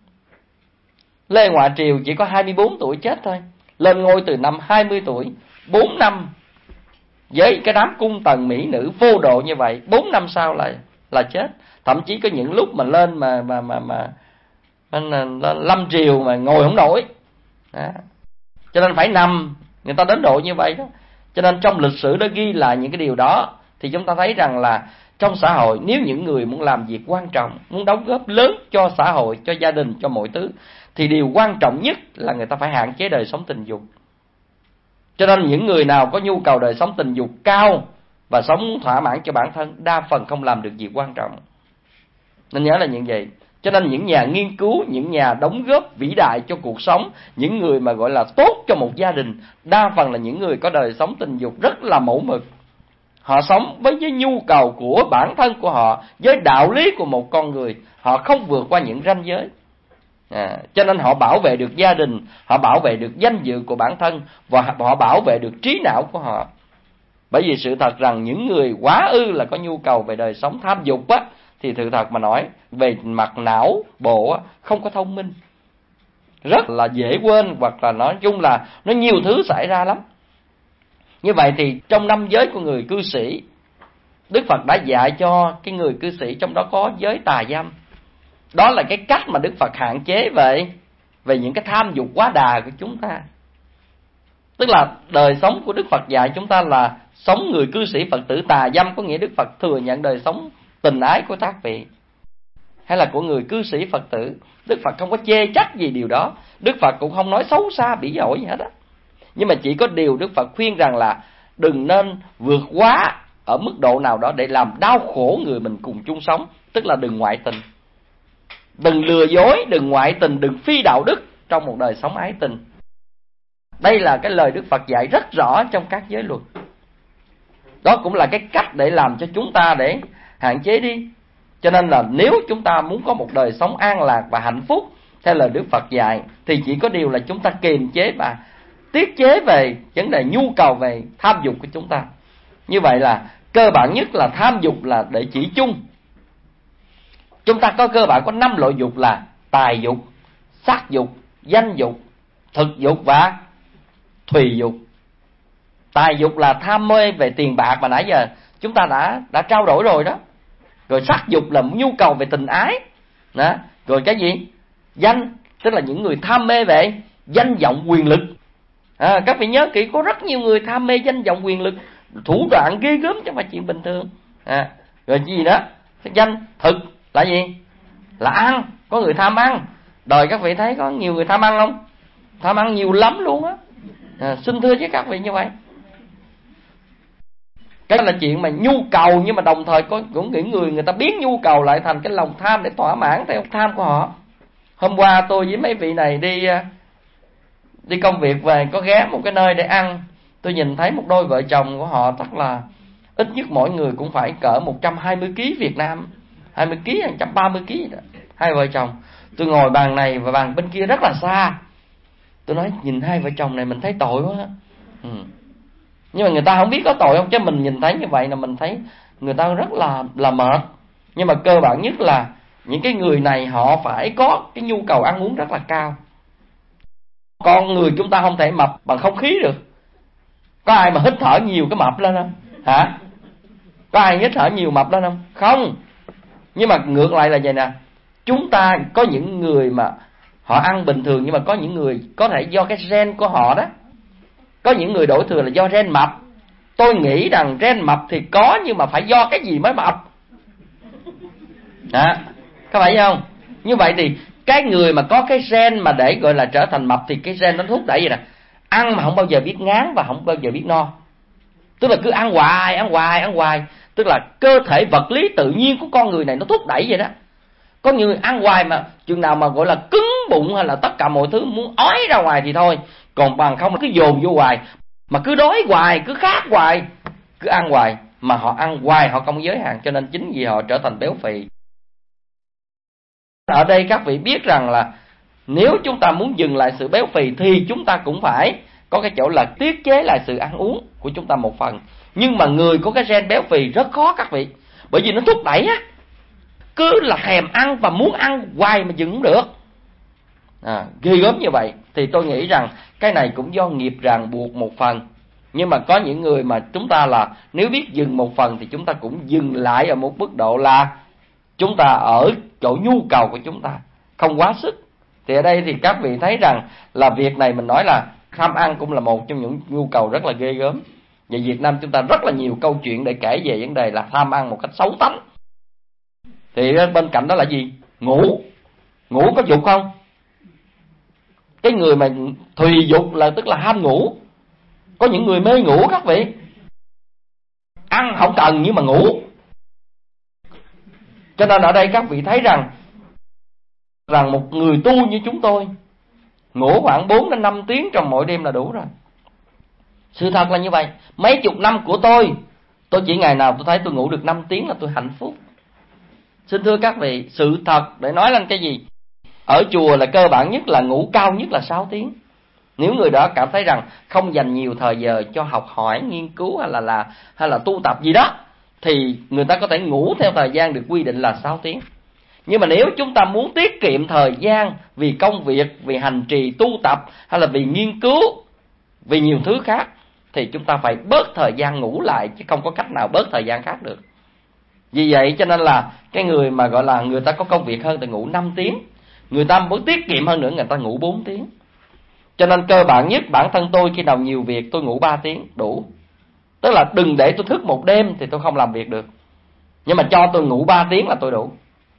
Lê Ngoại Triều chỉ có hai mươi bốn tuổi chết thôi, lên ngôi từ năm hai mươi tuổi, bốn năm với cái đám cung tần mỹ nữ vô độ như vậy, bốn năm sau là là chết. Thậm chí có những lúc mà lên mà mà mà mà lên lâm triều mà ngồi không nổi đó. Cho nên phải nằm, người ta đến độ như vậy đó. Cho nên trong lịch sử đã ghi lại những cái điều đó. thì chúng ta thấy rằng là trong xã hội, nếu những người muốn làm việc quan trọng, muốn đóng góp lớn cho xã hội, cho gia đình, cho mọi thứ, thì điều quan trọng nhất là người ta phải hạn chế đời sống tình dục. Cho nên những người nào có nhu cầu đời sống tình dục cao và sống thỏa mãn cho bản thân, đa phần không làm được việc quan trọng. Nên nhớ là như vậy. Cho nên những nhà nghiên cứu, những nhà đóng góp vĩ đại cho cuộc sống, những người mà gọi là tốt cho một gia đình, đa phần là những người có đời sống tình dục rất là mẫu mực. Họ sống với cái nhu cầu của bản thân của họ, với đạo lý của một con người. Họ không vượt qua những ranh giới. À, cho nên họ bảo vệ được gia đình, họ bảo vệ được danh dự của bản thân, và họ bảo vệ được trí não của họ. Bởi vì sự thật rằng những người quá ư là có nhu cầu về đời sống tham dục á, thì sự thật mà nói, về mặt não bộ á, không có thông minh, rất là dễ quên, hoặc là nói chung là nó nhiều thứ xảy ra lắm. Như vậy thì trong năm giới của người cư sĩ, Đức Phật đã dạy cho cái người cư sĩ, trong đó có giới tà dâm. Đó là cái cách mà Đức Phật hạn chế về về những cái tham dục quá đà của chúng ta. Tức là đời sống của Đức Phật dạy chúng ta là sống người cư sĩ Phật tử tà dâm, có nghĩa Đức Phật thừa nhận đời sống tình ái của các vị, hay là của người cư sĩ Phật tử. Đức Phật không có chê trách gì điều đó, Đức Phật cũng không nói xấu xa bỉ ổi gì hết á. Nhưng mà chỉ có điều Đức Phật khuyên rằng là đừng nên vượt quá ở mức độ nào đó để làm đau khổ người mình cùng chung sống. Tức là đừng ngoại tình, đừng lừa dối, đừng ngoại tình, đừng phi đạo đức trong một đời sống ái tình. Đây là cái lời Đức Phật dạy rất rõ trong các giới luật. Đó cũng là cái cách để làm cho chúng ta để hạn chế đi. Cho nên là nếu chúng ta muốn có một đời sống an lạc và hạnh phúc theo lời Đức Phật dạy, thì chỉ có điều là chúng ta kiềm chế và tiết chế về vấn đề nhu cầu về tham dục của chúng ta. Như vậy là cơ bản nhất là tham dục là để chỉ chung. Chúng ta có cơ bản có năm loại dục là tài dục, sắc dục, danh dục, thực dục và thùy dục. Tài dục là tham mê về tiền bạc mà nãy giờ chúng ta đã đã trao đổi rồi đó. Rồi sắc dục là nhu cầu về tình ái đó. Rồi cái gì? Danh, tức là những người tham mê về danh vọng quyền lực. À, các vị nhớ kỹ, có rất nhiều người tham mê danh vọng quyền lực, thủ đoạn ghê gớm chứ không phải chuyện bình thường. À, rồi gì đó? Danh, thực là gì? Là ăn. Có người tham ăn. Đời các vị thấy có nhiều người tham ăn không? Tham ăn nhiều lắm luôn á. À, xin thưa với các vị như vậy. Cái là chuyện mà nhu cầu, nhưng mà đồng thời có cũng những người người ta biến nhu cầu lại thành cái lòng tham để thỏa mãn theo tham của họ. Hôm qua tôi với mấy vị này đi đi công việc về, có ghé một cái nơi để ăn. Tôi nhìn thấy một đôi vợ chồng của họ, chắc là ít nhất mỗi người cũng phải cỡ một trăm hai mươi ki lô gam Việt Nam, hai mươi ki lô gam, một trăm ba mươi ki lô gam đó. Hai vợ chồng. Tôi ngồi bàn này và bàn bên kia rất là xa. Tôi nói nhìn hai vợ chồng này mình thấy tội quá. Ừ. Nhưng mà người ta không biết có tội không, chứ mình nhìn thấy như vậy là mình thấy người ta rất là là mệt. Nhưng mà cơ bản nhất là những cái người này họ phải có cái nhu cầu ăn uống rất là cao. Con người chúng ta không thể mập bằng không khí được. Có ai mà hít thở nhiều cái mập lên không? Hả? Có ai hít thở nhiều mập lên không? Không. Nhưng mà ngược lại là vậy nè. Chúng ta có những người mà họ ăn bình thường, nhưng mà có những người có thể do cái gen của họ đó. Có những người đổ thừa là do gen mập. Tôi nghĩ rằng gen mập thì có, nhưng mà phải do cái gì mới mập. Hả? Có phải không? Như vậy thì cái người mà có cái gen mà để gọi là trở thành mập thì cái gen nó thúc đẩy vậy nè. Ăn mà không bao giờ biết ngán và không bao giờ biết no. Tức là cứ ăn hoài, ăn hoài, ăn hoài. Tức là cơ thể vật lý tự nhiên của con người này nó thúc đẩy vậy đó. Có nhiều người ăn hoài mà chừng nào mà gọi là cứng bụng hay là tất cả mọi thứ muốn ói ra ngoài thì thôi. Còn bằng không là cứ dồn vô hoài, mà cứ đói hoài, cứ khát hoài, cứ ăn hoài. Mà họ ăn hoài, họ không giới hạn, cho nên chính vì họ trở thành béo phì. Ở đây các vị biết rằng là nếu chúng ta muốn dừng lại sự béo phì thì chúng ta cũng phải có cái chỗ là tiết chế lại sự ăn uống của chúng ta một phần. Nhưng mà người có cái gen béo phì rất khó các vị, bởi vì nó thúc đẩy á, cứ là thèm ăn và muốn ăn hoài mà dừng không được. À, ghê gớm như vậy. Thì tôi nghĩ rằng cái này cũng do nghiệp ràng buộc một phần. Nhưng mà có những người mà chúng ta là nếu biết dừng một phần thì chúng ta cũng dừng lại ở một mức độ là chúng ta ở chỗ nhu cầu của chúng ta, không quá sức. Thì ở đây thì các vị thấy rằng là việc này mình nói là tham ăn cũng là một trong những nhu cầu rất là ghê gớm. Và Việt Nam chúng ta rất là nhiều câu chuyện để kể về vấn đề là tham ăn một cách xấu tánh. Thì bên cạnh đó là gì? Ngủ. Ngủ có dục không? Cái người mà thùy dục là tức là ham ngủ. Có những người mê ngủ các vị. Ăn không cần nhưng mà ngủ. Cho nên ở đây các vị thấy rằng rằng một người tu như chúng tôi ngủ khoảng bốn đến năm tiếng trong mỗi đêm là đủ rồi. Sự thật là như vậy. Mấy chục năm của tôi, tôi chỉ ngày nào tôi thấy tôi ngủ được năm tiếng là tôi hạnh phúc. Xin thưa các vị, sự thật để nói lên cái gì? Ở chùa là cơ bản nhất là ngủ cao nhất là sáu tiếng. Nếu người đó cảm thấy rằng không dành nhiều thời giờ cho học hỏi, nghiên cứu hay là, là, hay là tu tập gì đó, thì người ta có thể ngủ theo thời gian được quy định là sáu tiếng. Nhưng mà nếu chúng ta muốn tiết kiệm thời gian vì công việc, vì hành trì tu tập hay là vì nghiên cứu, vì nhiều thứ khác, thì chúng ta phải bớt thời gian ngủ lại, chứ không có cách nào bớt thời gian khác được. Vì vậy cho nên là cái người mà gọi là người ta có công việc hơn thì ngủ năm tiếng, người ta muốn tiết kiệm hơn nữa người ta ngủ bốn tiếng. Cho nên cơ bản nhất bản thân tôi khi nào nhiều việc tôi ngủ ba tiếng đủ. Tức là đừng để tôi thức một đêm thì tôi không làm việc được, nhưng mà cho tôi ngủ ba tiếng là tôi đủ.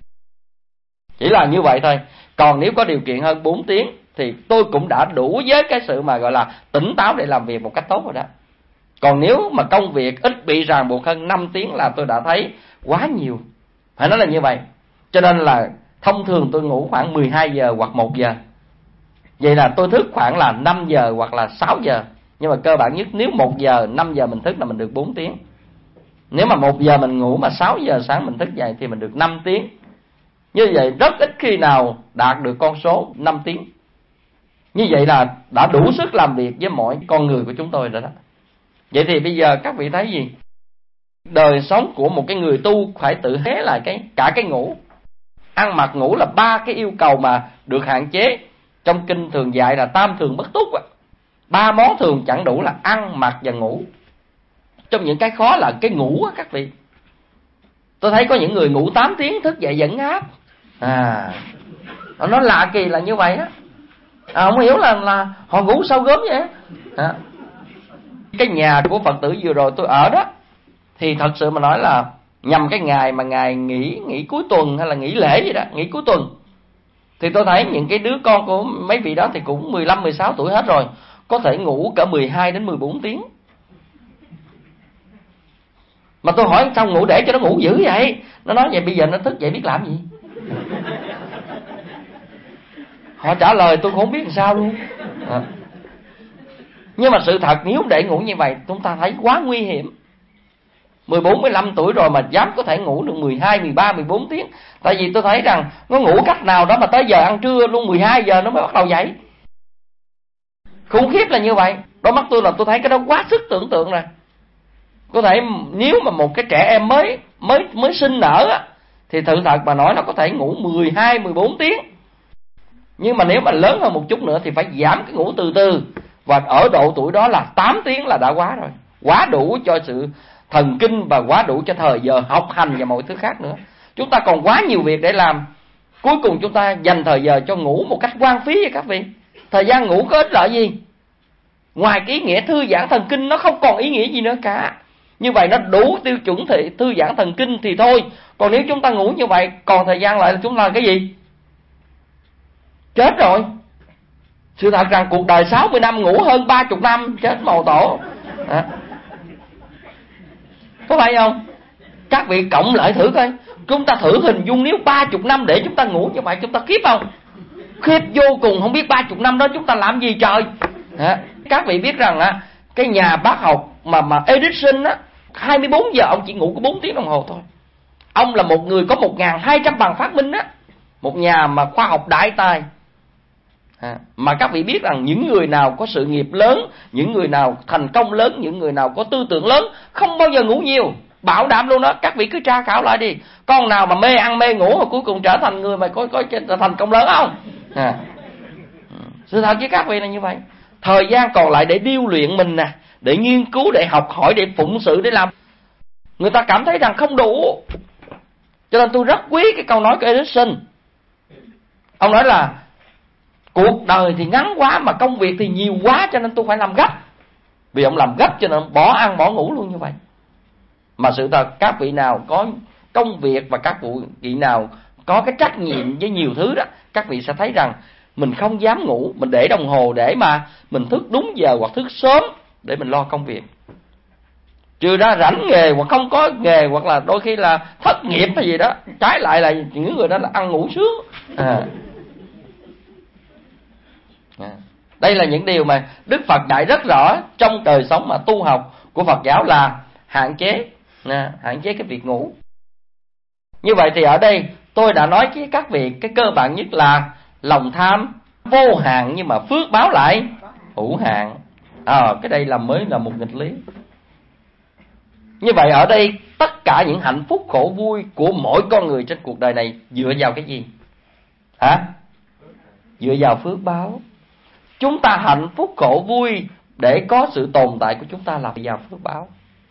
Chỉ là như vậy thôi. Còn nếu có điều kiện hơn bốn tiếng thì tôi cũng đã đủ với cái sự mà gọi là tỉnh táo để làm việc một cách tốt rồi đó. Còn nếu mà công việc ít bị ràng buộc hơn năm tiếng là tôi đã thấy quá nhiều. Phải nói là như vậy. Cho nên là thông thường tôi ngủ khoảng mười hai giờ hoặc một giờ. Vậy là tôi thức khoảng là năm giờ hoặc là sáu giờ. Nhưng mà cơ bản nhất nếu một giờ, năm giờ mình thức là mình được bốn tiếng. Nếu mà một giờ mình ngủ mà sáu giờ sáng mình thức dậy thì mình được năm tiếng. Như vậy rất ít khi nào đạt được con số năm tiếng. Như vậy là đã đủ sức làm việc với mỗi con người của chúng tôi rồi đó. Vậy thì bây giờ các vị thấy gì? Đời sống của một cái người tu phải tự hé lại cái cả cái ngủ. Ăn mặc ngủ là ba cái yêu cầu mà được hạn chế. Trong kinh thường dạy là tam thường bất túc. Ba món thường chẳng đủ là ăn, mặc và ngủ. Trong những cái khó là cái ngủ á các vị. Tôi thấy có những người ngủ tám tiếng thức dậy vẫn ngáp. À, nó lạ kỳ là như vậy á. À, không hiểu là là họ ngủ sao gớm vậy à. Cái nhà của Phật tử vừa rồi tôi ở đó, thì thật sự mà nói là nhằm cái ngày mà ngày nghỉ nghỉ cuối tuần hay là nghỉ lễ gì đó, nghỉ cuối tuần, thì tôi thấy những cái đứa con của mấy vị đó thì cũng mười lăm, mười sáu tuổi hết rồi, có thể ngủ cỡ mười hai đến mười bốn tiếng. Mà tôi hỏi sao ngủ để cho nó ngủ dữ vậy? Nó nói vậy bây giờ nó thức dậy biết làm gì? Họ trả lời tôi cũng không biết làm sao luôn à. Nhưng mà sự thật nếu để ngủ như vậy chúng ta thấy quá nguy hiểm. Mười bốn, mười lăm tuổi rồi mà dám có thể ngủ được mười hai, mười ba, mười bốn tiếng. Tại vì tôi thấy rằng nó ngủ cách nào đó mà tới giờ ăn trưa luôn mười hai giờ nó mới bắt đầu dậy. Khủng khiếp là như vậy. Đôi mắt tôi là tôi thấy cái đó quá sức tưởng tượng rồi. Có thể nếu mà một cái trẻ em mới mới mới sinh nở á, thì tự thật mà nói nó có thể ngủ mười hai, mười bốn tiếng. Nhưng mà nếu mà lớn hơn một chút nữa thì phải giảm cái ngủ từ từ. Và ở độ tuổi đó là tám tiếng là đã quá rồi. Quá đủ cho sự thần kinh và quá đủ cho thời giờ học hành và mọi thứ khác nữa. Chúng ta còn quá nhiều việc để làm. Cuối cùng chúng ta dành thời giờ cho ngủ một cách hoang phí vậy các vị. Thời gian ngủ có ích lợi gì? Ngoài cái ý nghĩa thư giãn thần kinh nó không còn ý nghĩa gì nữa cả. Như vậy nó đủ tiêu chuẩn thì thư giãn thần kinh thì thôi. Còn nếu chúng ta ngủ như vậy còn thời gian lại là chúng ta là cái gì? Chết rồi. Sự thật rằng cuộc đời sáu mươi năm ngủ hơn ba mươi năm, chết màu tổ à. Có phải không? Các vị cộng lại thử coi. Chúng ta thử hình dung nếu ba mươi năm để chúng ta ngủ như vậy chúng ta khiếp không? Khiếp vô cùng. Không biết ba mươi năm đó chúng ta làm gì trời à. Các vị biết rằng á, cái nhà bác học mà mà Edison á, hai mươi bốn giờ ông chỉ ngủ có bốn tiếng đồng hồ thôi. Ông là một người có một nghìn hai trăm bằng phát minh á, một nhà mà khoa học đại tài à. Mà các vị biết rằng những người nào có sự nghiệp lớn, những người nào thành công lớn, những người nào có tư tưởng lớn không bao giờ ngủ nhiều. Bảo đảm luôn đó. Các vị cứ tra khảo lại đi. Con nào mà mê ăn mê ngủ mà cuối cùng trở thành người mà có, có thành công lớn không à. Sự thật với các vị là như vậy. Thời gian còn lại để điêu luyện mình nè, để nghiên cứu, để học hỏi, để phụng sự, để làm, người ta cảm thấy rằng không đủ. Cho nên tôi rất quý cái câu nói của Edison. Ông nói là cuộc đời thì ngắn quá mà công việc thì nhiều quá, cho nên tôi phải làm gấp. Vì ông làm gấp cho nên ông bỏ ăn bỏ ngủ luôn như vậy. Mà sự thật các vị nào có công việc và các vị nào có cái trách nhiệm với nhiều thứ đó, các vị sẽ thấy rằng mình không dám ngủ, mình để đồng hồ để mà mình thức đúng giờ hoặc thức sớm để mình lo công việc. Trừ ra rảnh nghề hoặc không có nghề, hoặc là đôi khi là thất nghiệp hay gì đó, trái lại là những người đó là ăn ngủ sướng. À. À. Đây là những điều mà Đức Phật dạy rất rõ trong đời sống mà tu học của Phật giáo là hạn chế, à, hạn chế cái việc ngủ. Như vậy thì ở đây tôi đã nói với các vị cái cơ bản nhất là lòng tham vô hạn nhưng mà phước báo lại hữu hạn. À, cái đây là mới là một nghịch lý. Như vậy ở đây tất cả những hạnh phúc khổ vui của mỗi con người trên cuộc đời này dựa vào cái gì? Hả? Dựa vào phước báo. Chúng ta hạnh phúc khổ vui để có sự tồn tại của chúng ta là vào phước báo.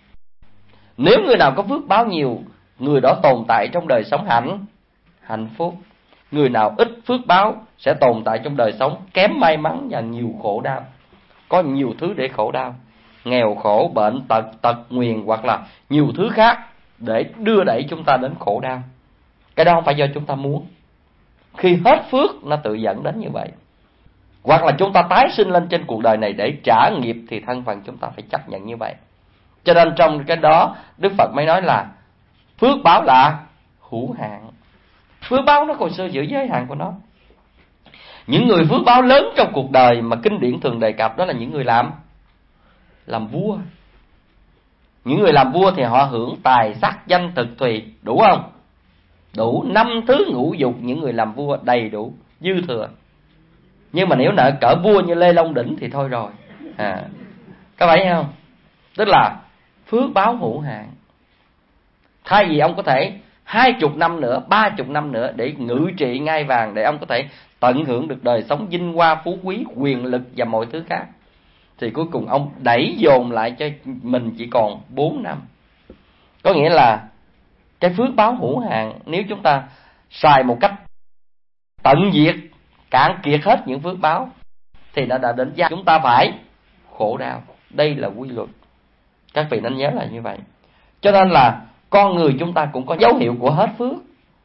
Nếu người nào có phước báo nhiều, người đó tồn tại trong đời sống hạnh hạnh phúc. Người nào ít phước báo sẽ tồn tại trong đời sống kém may mắn và nhiều khổ đau. Có nhiều thứ để khổ đau, nghèo khổ, bệnh tật, tật nguyền hoặc là nhiều thứ khác để đưa đẩy chúng ta đến khổ đau. Cái đó không phải do chúng ta muốn. Khi hết phước nó tự dẫn đến như vậy. Hoặc là chúng ta tái sinh lên trên cuộc đời này để trả nghiệp thì thân phận chúng ta phải chấp nhận như vậy. Cho nên trong cái đó Đức Phật mới nói là phước báo là hữu hạn. Phước báo nó còn sơ giữ giới hạn của nó. Những người phước báo lớn trong cuộc đời mà kinh điển thường đề cập đó là những người làm làm vua. Những người làm vua thì họ hưởng tài sắc danh thực thùy, đủ không? Đủ năm thứ ngũ dục, những người làm vua đầy đủ, dư thừa. Nhưng mà nếu nợ cỡ vua như Lê Long Đỉnh thì thôi rồi. À, các bạn thấy không? Tức là phước báo hữu hạn. Thay vì ông có thể hai chục năm nữa, ba chục năm nữa để ngự trị ngai vàng, để ông có thể tận hưởng được đời sống vinh hoa phú quý, quyền lực và mọi thứ khác, thì cuối cùng ông đẩy dồn lại cho mình chỉ còn bốn năm. Có nghĩa là cái phước báo hữu hạn, nếu chúng ta xài một cách tận diệt, cạn kiệt hết những phước báo, thì nó đã đến giá chúng ta phải khổ đau. Đây là quy luật. Các vị nên nhớ là như vậy. Cho nên là con người chúng ta cũng có dấu hiệu của hết phước.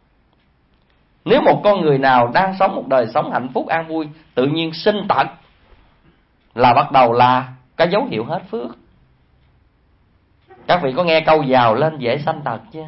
Nếu một con người nào đang sống một đời sống hạnh phúc an vui, tự nhiên sinh tật là bắt đầu là cái dấu hiệu hết phước. Các vị có nghe câu giàu lên dễ sanh tật chưa?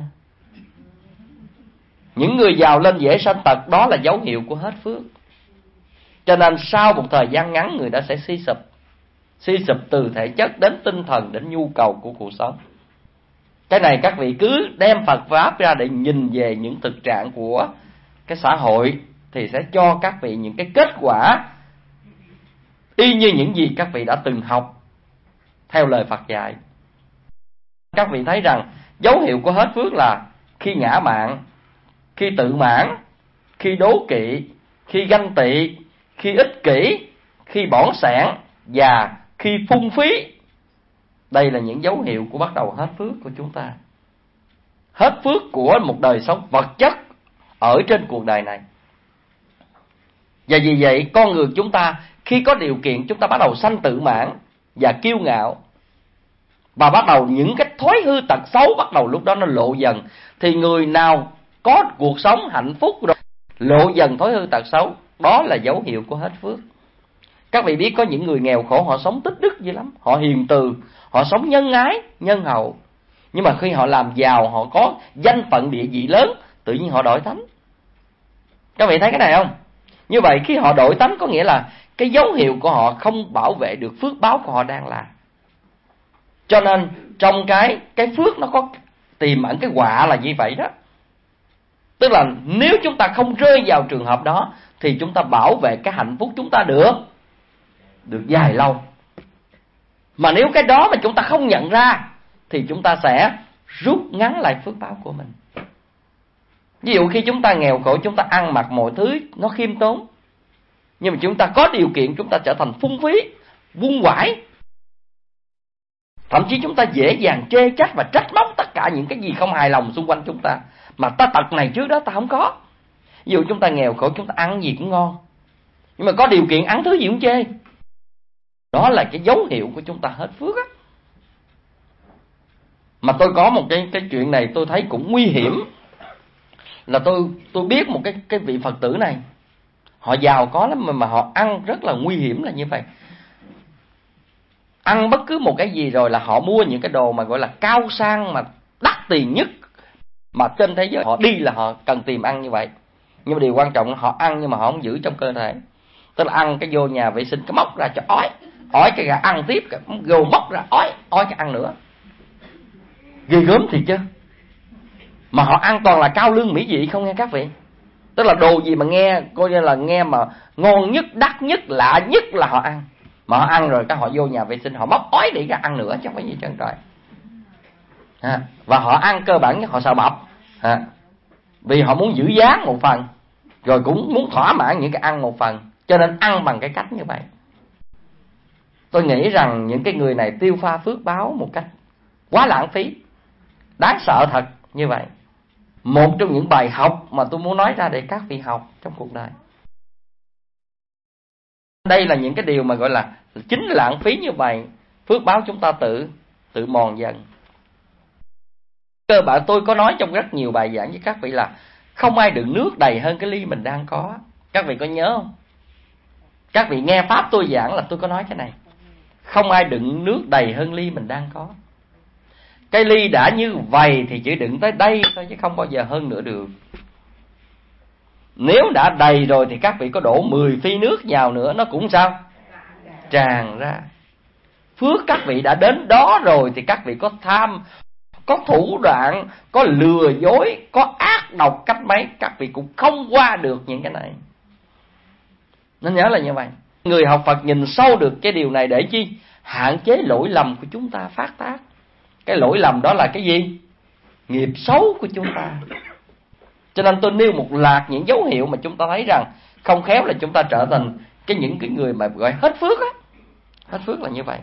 Những người giàu lên dễ sanh tật đó là dấu hiệu của hết phước. Cho nên sau một thời gian ngắn người đã sẽ suy sụp. Suy sụp từ thể chất đến tinh thần đến nhu cầu của cuộc sống. Cái này các vị cứ đem Phật Pháp ra để nhìn về những thực trạng của cái xã hội thì sẽ cho các vị những cái kết quả y như những gì các vị đã từng học theo lời Phật dạy. Các vị thấy rằng dấu hiệu của hết phước là khi ngã mạn, khi tự mãn, khi đố kỵ, khi ganh tị, khi ích kỷ, khi bỏn sẻn và khi phung phí. Đây là những dấu hiệu của bắt đầu hết phước của chúng ta. Hết phước của một đời sống vật chất ở trên cuộc đời này. Và vì vậy con người chúng ta khi có điều kiện chúng ta bắt đầu sanh tự mãn và kiêu ngạo. Và bắt đầu những cái thói hư tật xấu bắt đầu lúc đó nó lộ dần. Thì người nào có cuộc sống hạnh phúc rồi lộ dần thói hư tật xấu, đó là dấu hiệu của hết phước. Các vị biết có những người nghèo khổ họ sống tích đức dữ lắm, họ hiền từ, họ sống nhân ái, nhân hậu. Nhưng mà khi họ làm giàu, họ có danh phận địa vị lớn, tự nhiên họ đổi tánh. Các vị thấy cái này không? Như vậy khi họ đổi tánh có nghĩa là cái dấu hiệu của họ không bảo vệ được phước báo của họ đang làm. Cho nên trong cái cái phước nó có tiềm ẩn cái quả là như vậy đó. Tức là nếu chúng ta không rơi vào trường hợp đó thì chúng ta bảo vệ cái hạnh phúc chúng ta được được dài lâu. Mà nếu cái đó mà chúng ta không nhận ra thì chúng ta sẽ rút ngắn lại phước báo của mình. Ví dụ khi chúng ta nghèo khổ, chúng ta ăn mặc mọi thứ nó khiêm tốn, nhưng mà chúng ta có điều kiện chúng ta trở thành phung phí, vung vãi. Thậm chí chúng ta dễ dàng chê trách và trách móc tất cả những cái gì không hài lòng xung quanh chúng ta. Mà ta tật này trước đó ta không có. Ví dụ chúng ta nghèo khổ, chúng ta ăn gì cũng ngon, nhưng mà có điều kiện ăn thứ gì cũng chê. Đó là cái dấu hiệu của chúng ta hết phước á. Mà tôi có một cái cái chuyện này tôi thấy cũng nguy hiểm. Là tôi tôi biết một cái cái vị Phật tử này, họ giàu có lắm mà, mà họ ăn rất là nguy hiểm là như vậy. Ăn bất cứ một cái gì rồi là họ mua những cái đồ mà gọi là cao sang, mà đắt tiền nhất mà trên thế giới. Họ đi là họ cần tìm ăn như vậy. Nhưng mà điều quan trọng là họ ăn nhưng mà họ không giữ trong cơ thể. Tức là ăn cái vô nhà vệ sinh cái móc ra cho ói, ói cái gà ăn tiếp, cái vô móc ra ói, ói cái ăn nữa. Ghê gớm thiệt chứ. Mà họ ăn toàn là cao lương mỹ vị không nghe các vị. Tức là đồ gì mà nghe coi như là nghe mà ngon nhất, đắt nhất, lạ nhất là họ ăn. Mà họ ăn rồi cái họ vô nhà vệ sinh họ móc ói để ra ăn nữa chứ không phải gì trơn trời. À, và họ ăn cơ bản nhất họ sợ mập. À, vì họ muốn giữ dáng một phần, rồi cũng muốn thỏa mãn những cái ăn một phần, cho nên ăn bằng cái cách như vậy. Tôi nghĩ rằng những cái người này tiêu pha phước báo một cách quá lãng phí, đáng sợ thật như vậy. Một trong những bài học mà tôi muốn nói ra để các vị học trong cuộc đời. Đây là những cái điều mà gọi là chính lãng phí như vậy. Phước báo chúng ta tự tự mòn dần. Cơ bản tôi có nói trong rất nhiều bài giảng với các vị là không ai đựng nước đầy hơn cái ly mình đang có. Các vị có nhớ không? Các vị nghe pháp tôi giảng là tôi có nói cái này. Không ai đựng nước đầy hơn ly mình đang có. Cái ly đã như vậy thì chỉ đựng tới đây thôi chứ không bao giờ hơn nữa được. Nếu đã đầy rồi thì các vị có đổ mười phi nước vào nữa nó cũng sao? Tràn ra. Phước các vị đã đến đó rồi thì các vị có tham, có thủ đoạn, có lừa dối, có ác độc cách mấy, các vị cũng không qua được những cái này. Nên nhớ là như vậy. Người học Phật nhìn sâu được cái điều này để chi? Hạn chế lỗi lầm của chúng ta phát tác. Cái lỗi lầm đó là cái gì? Nghiệp xấu của chúng ta. Cho nên tôi nêu một loạt những dấu hiệu mà chúng ta thấy rằng không khéo là chúng ta trở thành cái những cái người mà gọi hết phước á. Hết phước là như vậy.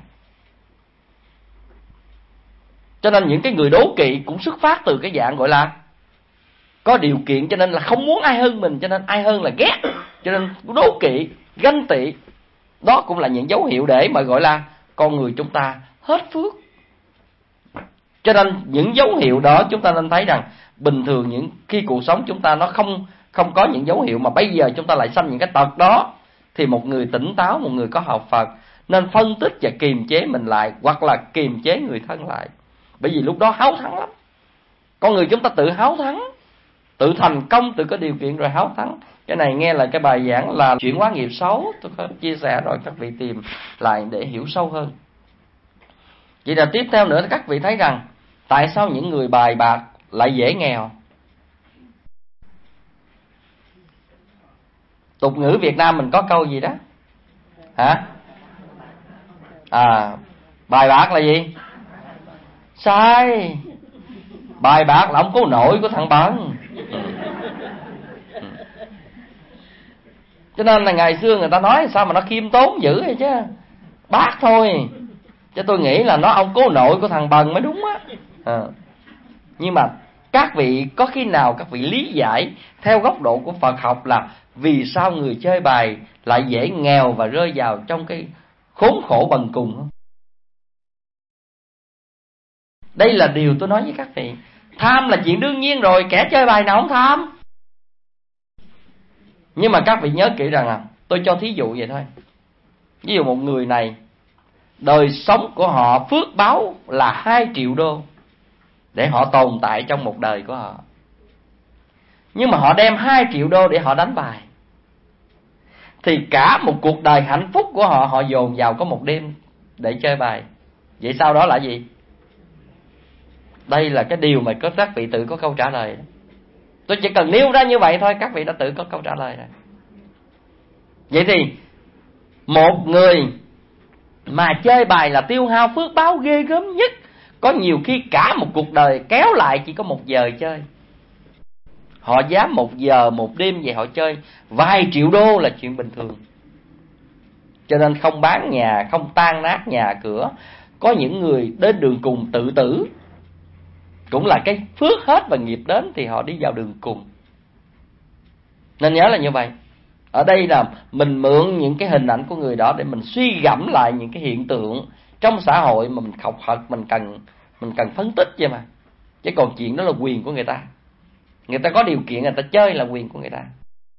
Cho nên những cái người đố kỵ cũng xuất phát từ cái dạng gọi là có điều kiện, cho nên là không muốn ai hơn mình, cho nên ai hơn là ghét, cho nên đố kỵ, ganh tị. Đó cũng là những dấu hiệu để mà gọi là con người chúng ta hết phước. Cho nên những dấu hiệu đó chúng ta nên thấy rằng bình thường những khi cuộc sống chúng ta nó không không có những dấu hiệu mà bây giờ chúng ta lại sanh những cái tật đó, thì một người tỉnh táo, một người có học Phật nên phân tích và kiềm chế mình lại, hoặc là kiềm chế người thân lại. Bởi vì lúc đó háo thắng lắm. Con người chúng ta tự háo thắng, tự thành công, tự có điều kiện rồi háo thắng. Cái này nghe là cái bài giảng là chuyển hóa nghiệp xấu, tôi có chia sẻ rồi, các vị tìm lại để hiểu sâu hơn. Vậy là tiếp theo nữa các vị thấy rằng tại sao những người bài bạc lại dễ nghèo? Tục ngữ Việt Nam mình có câu gì đó hả? À, bài bạc là gì? Sai. Bài bạc là ông cố nội của thằng Bần. Cho nên là ngày xưa người ta nói sao mà nó khiêm tốn dữ vậy chứ. Bác thôi. Chứ tôi nghĩ là nó ông cố nội của thằng Bần mới đúng á. À. Nhưng mà các vị có khi nào các vị lý giải theo góc độ của Phật học là vì sao người chơi bài lại dễ nghèo và rơi vào trong cái khốn khổ bần cùng không? Đây là điều tôi nói với các vị. Tham là chuyện đương nhiên rồi, kẻ chơi bài nào không tham. Nhưng mà các vị nhớ kỹ rằng à, tôi cho thí dụ vậy thôi. Ví dụ một người này, đời sống của họ phước báo là hai triệu đô để họ tồn tại trong một đời của họ. Nhưng mà họ đem hai triệu đô để họ đánh bài, thì cả một cuộc đời hạnh phúc của họ, họ dồn vào có một đêm để chơi bài. Vậy sau đó là gì? Đây là cái điều mà các vị tự có câu trả lời. Tôi chỉ cần nêu ra như vậy thôi, các vị đã tự có câu trả lời rồi. Vậy thì một người mà chơi bài là tiêu hao phước báo ghê gớm nhất. Có nhiều khi cả một cuộc đời kéo lại chỉ có một giờ chơi. Họ dám một giờ một đêm vậy họ chơi vài triệu đô là chuyện bình thường. Cho nên không bán nhà, không tan nát nhà cửa. Có những người đến đường cùng tự tử, cũng là cái phước hết và nghiệp đến thì họ đi vào đường cùng. Nên nhớ là như vậy. Ở đây là mình mượn những cái hình ảnh của người đó để mình suy gẫm lại những cái hiện tượng trong xã hội mà mình học Phật mình cần mình cần phân tích vậy mà. Chứ còn chuyện đó là quyền của người ta. Người ta có điều kiện người ta chơi là quyền của người ta.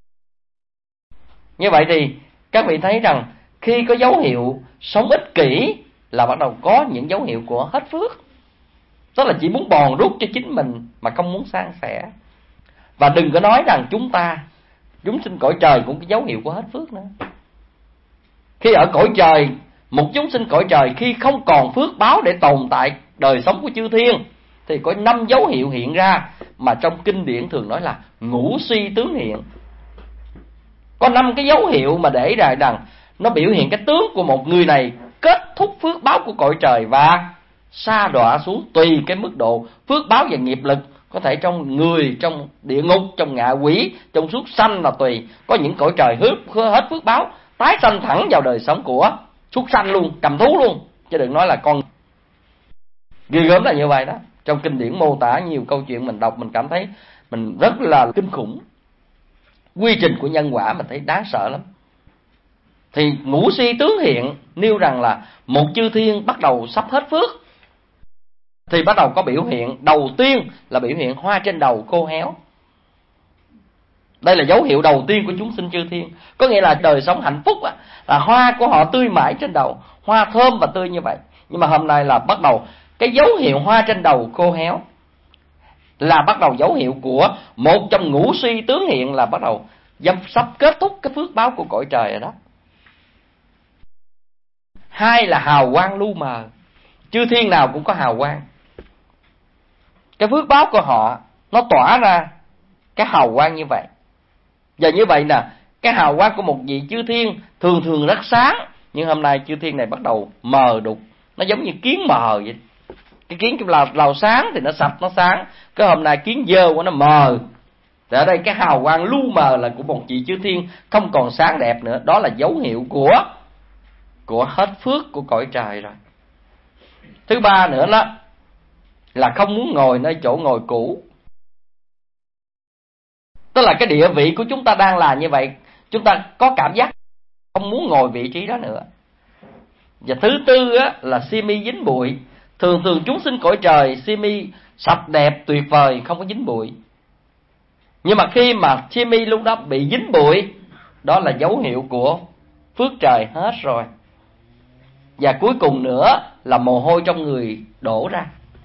Như vậy thì các vị thấy rằng khi có dấu hiệu sống ích kỷ là bắt đầu có những dấu hiệu của hết phước. Tức là chỉ muốn bòn rút cho chính mình mà không muốn san sẻ. Và đừng có nói rằng chúng ta, chúng sinh cõi trời cũng có dấu hiệu của hết phước nữa. Khi ở cõi trời, một chúng sinh cõi trời khi không còn phước báo để tồn tại đời sống của chư thiên thì có năm dấu hiệu hiện ra mà trong kinh điển thường nói là ngũ suy tướng hiện. Có năm cái dấu hiệu mà để ra rằng nó biểu hiện cái tướng của một người này kết thúc phước báo của cõi trời và sa đọa xuống tùy cái mức độ phước báo và nghiệp lực. Có thể trong người, trong địa ngục, trong ngạ quỷ, trong súc sanh là tùy. Có những cõi trời hết phước báo tái sanh thẳng vào đời sống của súc sanh luôn, cầm thú luôn. Chứ đừng nói là con. Ghê gớm là như vậy đó. Trong kinh điển mô tả nhiều câu chuyện mình đọc mình cảm thấy mình rất là kinh khủng. Quy trình của nhân quả mình thấy đáng sợ lắm. Thì ngũ suy tướng hiện nêu rằng là một chư thiên bắt đầu sắp hết phước thì bắt đầu có biểu hiện. Đầu tiên là biểu hiện hoa trên đầu khô héo. Đây là dấu hiệu đầu tiên của chúng sinh chư thiên. Có nghĩa là đời sống hạnh phúc á, là hoa của họ tươi mãi trên đầu, hoa thơm và tươi như vậy. Nhưng mà hôm nay là bắt đầu cái dấu hiệu hoa trên đầu khô héo là bắt đầu dấu hiệu của một trong ngũ suy tướng hiện, là bắt đầu sắp kết thúc cái phước báo của cõi trời rồi đó. Hai là hào quang lu mờ. Chư thiên nào cũng có hào quang. Cái phước báo của họ nó tỏa ra cái hào quang như vậy. Và như vậy nè, cái hào quang của một vị chư thiên thường thường rất sáng, nhưng hôm nay chư thiên này bắt đầu mờ đục. Nó giống như kiến mờ vậy. Cái kiến trong lò, lò sáng thì nó sạch, nó sáng. Cái hôm nay kiến dơ của nó mờ. Thì ở đây cái hào quang lu mờ là của một vị chư thiên không còn sáng đẹp nữa. Đó là dấu hiệu của của hết phước của cõi trời rồi. Thứ ba nữa đó là không muốn ngồi nơi chỗ ngồi cũ. Tức là cái địa vị của chúng ta đang là như vậy, chúng ta có cảm giác không muốn ngồi vị trí đó nữa. Và thứ tư á, là si mi dính bụi. Thường thường chúng sinh cõi trời si mi sạch đẹp tuyệt vời, không có dính bụi. Nhưng mà khi mà si mi lúc đó bị dính bụi, đó là dấu hiệu của phước trời hết rồi. Và cuối cùng nữa là mồ hôi trong người đổ ra.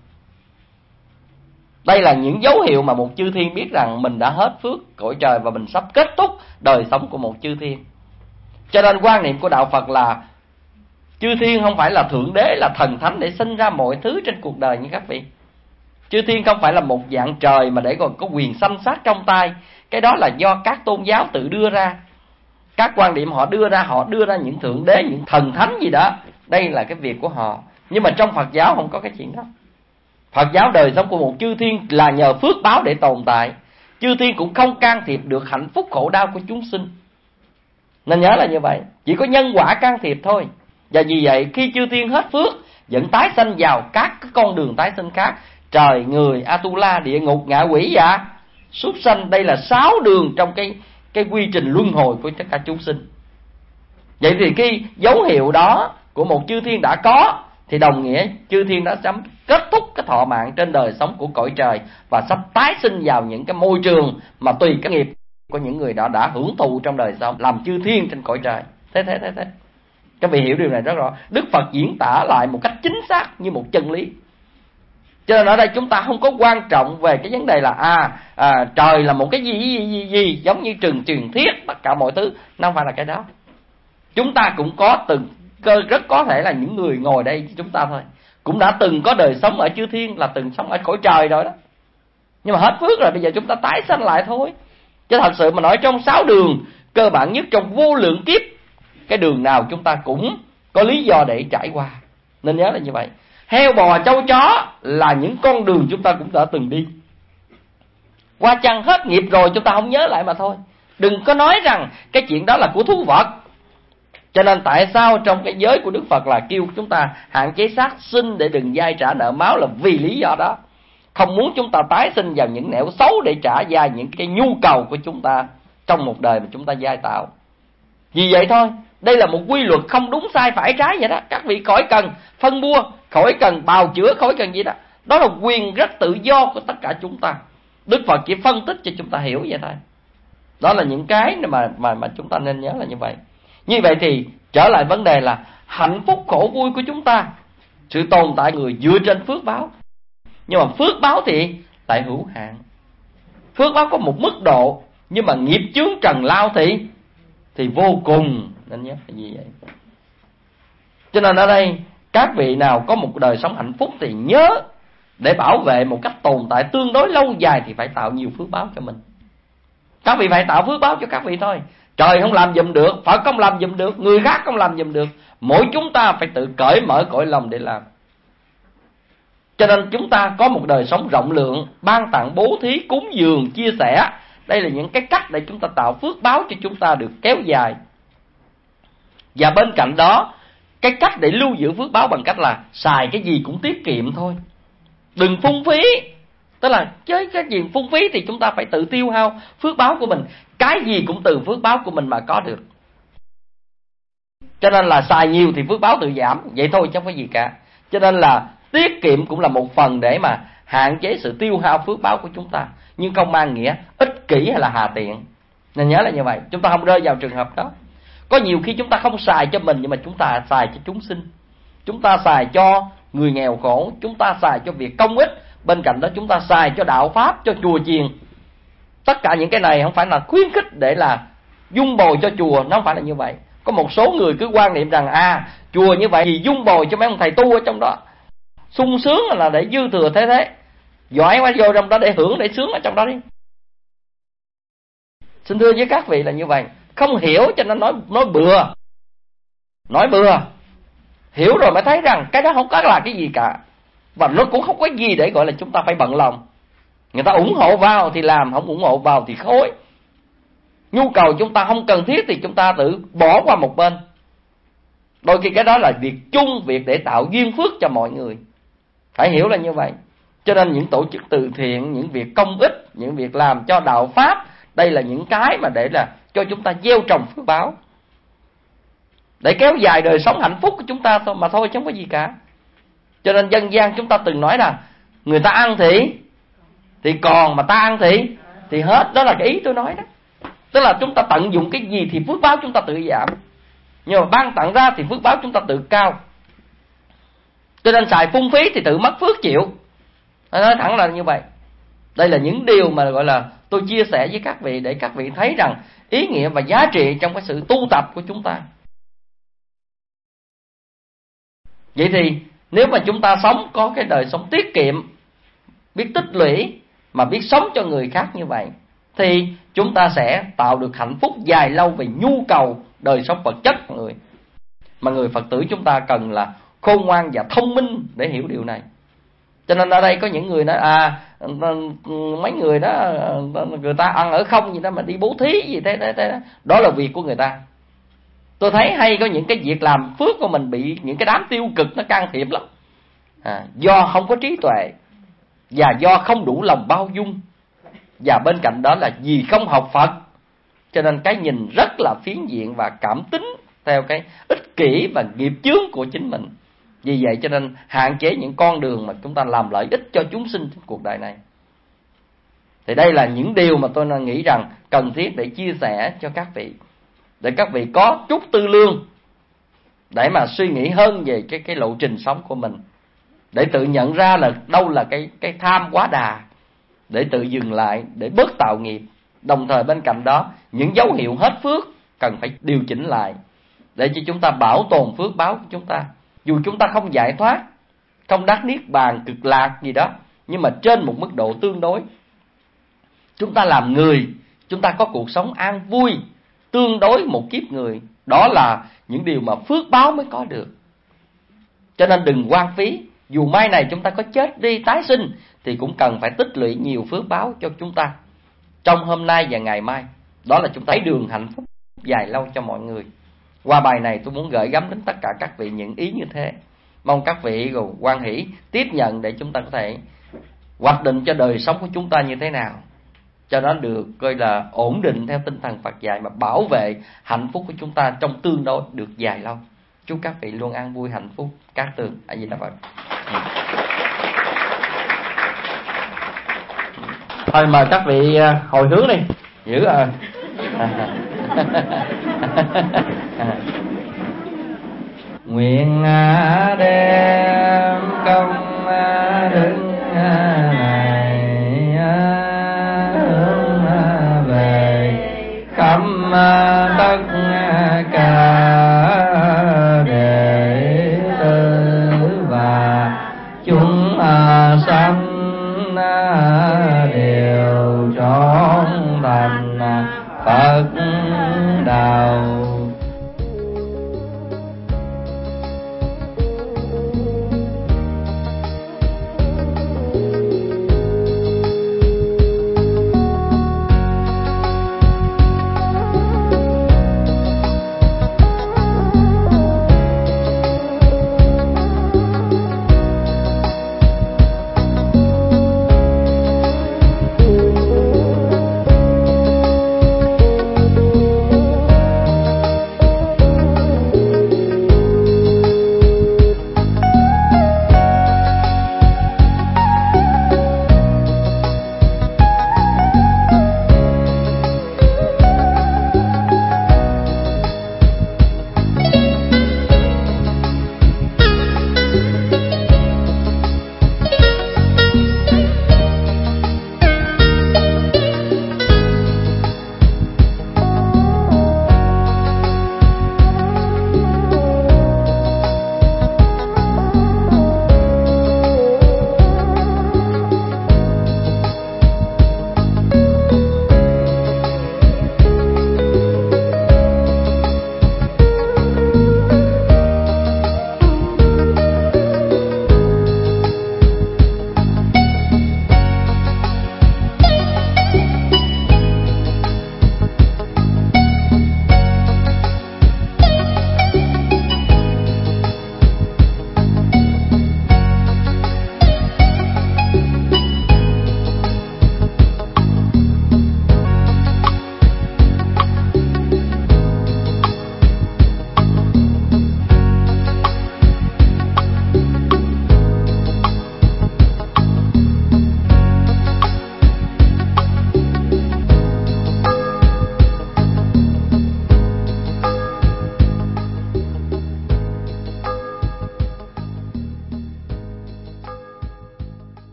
Đây là những dấu hiệu mà một chư thiên biết rằng mình đã hết phước cõi trời và mình sắp kết thúc đời sống của một chư thiên. Cho nên quan niệm của đạo Phật là chư thiên không phải là thượng đế, là thần thánh để sinh ra mọi thứ trên cuộc đời như các vị. Chư thiên không phải là một dạng trời mà để còn có quyền sanh sát trong tay. Cái đó là do các tôn giáo tự đưa ra. Các quan điểm họ đưa ra, họ đưa ra những thượng đế, những thần thánh gì đó. Đây là cái việc của họ. Nhưng mà trong Phật giáo không có cái chuyện đó. Phật giáo đời sống của một chư thiên là nhờ phước báo để tồn tại. Chư thiên cũng không can thiệp được hạnh phúc khổ đau của chúng sinh. Nên nhớ là như vậy. Chỉ có nhân quả can thiệp thôi. Và vì vậy khi chư thiên hết phước vẫn tái sanh vào các cái con đường tái sinh khác. Trời, người, Atula, địa ngục, ngạ quỷ và súc sanh. Đây là sáu đường trong cái, cái quy trình luân hồi của tất cả chúng sinh. Vậy thì cái dấu hiệu đó của một chư thiên đã có thì đồng nghĩa chư thiên đã sắp kết thúc cái thọ mạng trên đời sống của cõi trời và sắp tái sinh vào những cái môi trường mà tùy cái nghiệp của những người đó đã hưởng thụ trong đời sống làm chư thiên trên cõi trời. Thế thế thế thế. Các vị hiểu điều này rất rõ. Đức Phật diễn tả lại một cách chính xác như một chân lý. Cho nên ở đây chúng ta không có quan trọng về cái vấn đề là à, à trời là một cái gì gì gì gì giống như trường truyền thuyết tất cả mọi thứ. Nó không phải là cái đó. Chúng ta cũng có từng cơ rất có thể là những người ngồi đây chúng ta thôi cũng đã từng có đời sống ở chư thiên, là từng sống ở cõi trời rồi đó. Nhưng mà hết phước rồi, bây giờ chúng ta tái sanh lại thôi. Chứ thật sự mà nói trong sáu đường cơ bản nhất trong vô lượng kiếp, cái đường nào chúng ta cũng có lý do để trải qua. Nên nhớ là như vậy. Heo bò trâu chó là những con đường chúng ta cũng đã từng đi. Qua chăng hết nghiệp rồi chúng ta không nhớ lại mà thôi. Đừng có nói rằng cái chuyện đó là của thú vật. Cho nên tại sao trong cái giới của Đức Phật là kêu chúng ta hạn chế sát sinh để đừng dai trả nợ máu, là vì lý do đó. Không muốn chúng ta tái sinh vào những nẻo xấu để trả gia những cái nhu cầu của chúng ta trong một đời mà chúng ta giai tạo. Vì vậy thôi, đây là một quy luật không đúng sai phải trái vậy đó. Các vị khỏi cần phân bua, khỏi cần bào chữa, khỏi cần gì đó. Đó là quyền rất tự do của tất cả chúng ta. Đức Phật chỉ phân tích cho chúng ta hiểu vậy thôi. Đó là những cái mà mà mà chúng ta nên nhớ là như vậy. Như vậy thì trở lại vấn đề là hạnh phúc khổ vui của chúng ta, sự tồn tại người dựa trên phước báo. Nhưng mà phước báo thì lại hữu hạn. Phước báo có một mức độ, nhưng mà nghiệp chướng trần lao thì thì vô cùng. Nên nhớ là gì vậy? Cho nên ở đây các vị nào có một đời sống hạnh phúc thì nhớ, để bảo vệ một cách tồn tại tương đối lâu dài thì phải tạo nhiều phước báo cho mình. Các vị phải tạo phước báo cho các vị thôi. Trời không làm giùm được, Phật không làm giùm được, người khác không làm giùm được. Mỗi chúng ta phải tự cởi mở cõi lòng để làm. Cho nên chúng ta có một đời sống rộng lượng, ban tặng, bố thí, cúng dường, chia sẻ. Đây là những cái cách để chúng ta tạo phước báo cho chúng ta được kéo dài. Và bên cạnh đó, cái cách để lưu giữ phước báo bằng cách là xài cái gì cũng tiết kiệm thôi. Đừng phung phí. Tức là với cái gì phung phí thì chúng ta phải tự tiêu hao phước báo của mình. Cái gì cũng từ phước báo của mình mà có được. Cho nên là xài nhiều thì phước báo tự giảm. Vậy thôi chứ không có gì cả. Cho nên là tiết kiệm cũng là một phần để mà hạn chế sự tiêu hao phước báo của chúng ta. Nhưng không mang nghĩa ích kỷ hay là hà tiện. Nên nhớ là như vậy. Chúng ta không rơi vào trường hợp đó. Có nhiều khi chúng ta không xài cho mình, nhưng mà chúng ta xài cho chúng sinh. Chúng ta xài cho người nghèo khổ. Chúng ta xài cho việc công ích. Bên cạnh đó chúng ta xài cho đạo pháp, cho chùa chiền. Tất cả những cái này không phải là khuyến khích để là dung bồi cho chùa. Nó không phải là như vậy. Có một số người cứ quan niệm rằng à, chùa như vậy thì dung bồi cho mấy ông thầy tu ở trong đó. Sung sướng là để dư thừa thế thế. Giỏi quá vô trong đó để hưởng, để sướng ở trong đó đi. Xin thưa với các vị là như vậy. Không hiểu cho nên nói, nói bừa. Nói bừa. Hiểu rồi mới thấy rằng cái đó không có là cái gì cả. Và nó cũng không có gì để gọi là chúng ta phải bận lòng. Người ta ủng hộ vào thì làm, không ủng hộ vào thì khối. Nhu cầu chúng ta không cần thiết thì chúng ta tự bỏ qua một bên. Đôi khi cái đó là việc chung, việc để tạo duyên phước cho mọi người. Phải hiểu là như vậy. Cho nên những tổ chức từ thiện, những việc công ích, những việc làm cho đạo pháp, đây là những cái mà để là cho chúng ta gieo trồng phước báo, để kéo dài đời sống hạnh phúc của chúng ta thôi mà thôi, chứ không có gì cả. Cho nên dân gian chúng ta từng nói là người ta ăn thì thì còn, mà ta ăn thì thì hết. Đó là cái ý tôi nói đó. Tức là chúng ta tận dụng cái gì thì phước báo chúng ta tự giảm, nhưng mà ban tặng ra thì phước báo chúng ta tự cao. Cho nên xài phung phí thì tự mất phước chịu. Nói thẳng là như vậy. Đây là những điều mà gọi là tôi chia sẻ với các vị, để các vị thấy rằng ý nghĩa và giá trị trong cái sự tu tập của chúng ta. Vậy thì nếu mà chúng ta sống có cái đời sống tiết kiệm, biết tích lũy, mà biết sống cho người khác như vậy, thì chúng ta sẽ tạo được hạnh phúc dài lâu về nhu cầu đời sống vật chất của người. Mà người Phật tử chúng ta cần là khôn ngoan và thông minh để hiểu điều này. Cho nên ở đây có những người nói à, mấy người đó người ta ăn ở không gì đó mà đi bố thí gì thế, thế, thế. Đó là việc của người ta. Tôi thấy hay có những cái việc làm phước của mình bị những cái đám tiêu cực nó can thiệp lắm. À, do không có trí tuệ, và do không đủ lòng bao dung, và bên cạnh đó là vì không học Phật, cho nên cái nhìn rất là phiến diện và cảm tính theo cái ích kỷ và nghiệp chướng của chính mình. Vì vậy cho nên hạn chế những con đường mà chúng ta làm lợi ích cho chúng sinh trong cuộc đời này. Thì đây là những điều mà tôi nghĩ rằng cần thiết để chia sẻ cho các vị, để các vị có chút tư lương, để mà suy nghĩ hơn về cái cái lộ trình sống của mình, để tự nhận ra là đâu là cái cái tham quá đà, để tự dừng lại, để bớt tạo nghiệp. Đồng thời bên cạnh đó, những dấu hiệu hết phước cần phải điều chỉnh lại, để cho chúng ta bảo tồn phước báo của chúng ta. Dù chúng ta không giải thoát, không đắc niết bàn cực lạc gì đó, nhưng mà trên một mức độ tương đối, chúng ta làm người, chúng ta có cuộc sống an vui tương đối một kiếp người. Đó là những điều mà phước báo mới có được. Cho nên đừng hoang phí. Dù mai này chúng ta có chết đi tái sinh, thì cũng cần phải tích lũy nhiều phước báo cho chúng ta trong hôm nay và ngày mai. Đó là chúng ta thấy đường hạnh phúc dài lâu cho mọi người. Qua bài này tôi muốn gửi gắm đến tất cả các vị những ý như thế. Mong các vị rồi hoan hỷ tiếp nhận, để chúng ta có thể hoạch định cho đời sống của chúng ta như thế nào. cho nó được coi là ổn định theo tinh thần Phật dạy, mà bảo vệ hạnh phúc của chúng ta trong tương đối được dài lâu. Chúc các vị luôn an vui hạnh phúc. Cát tường. A Di Đà Phật. Thôi mời các vị hồi hướng đi. Giữ à. Nguyện đem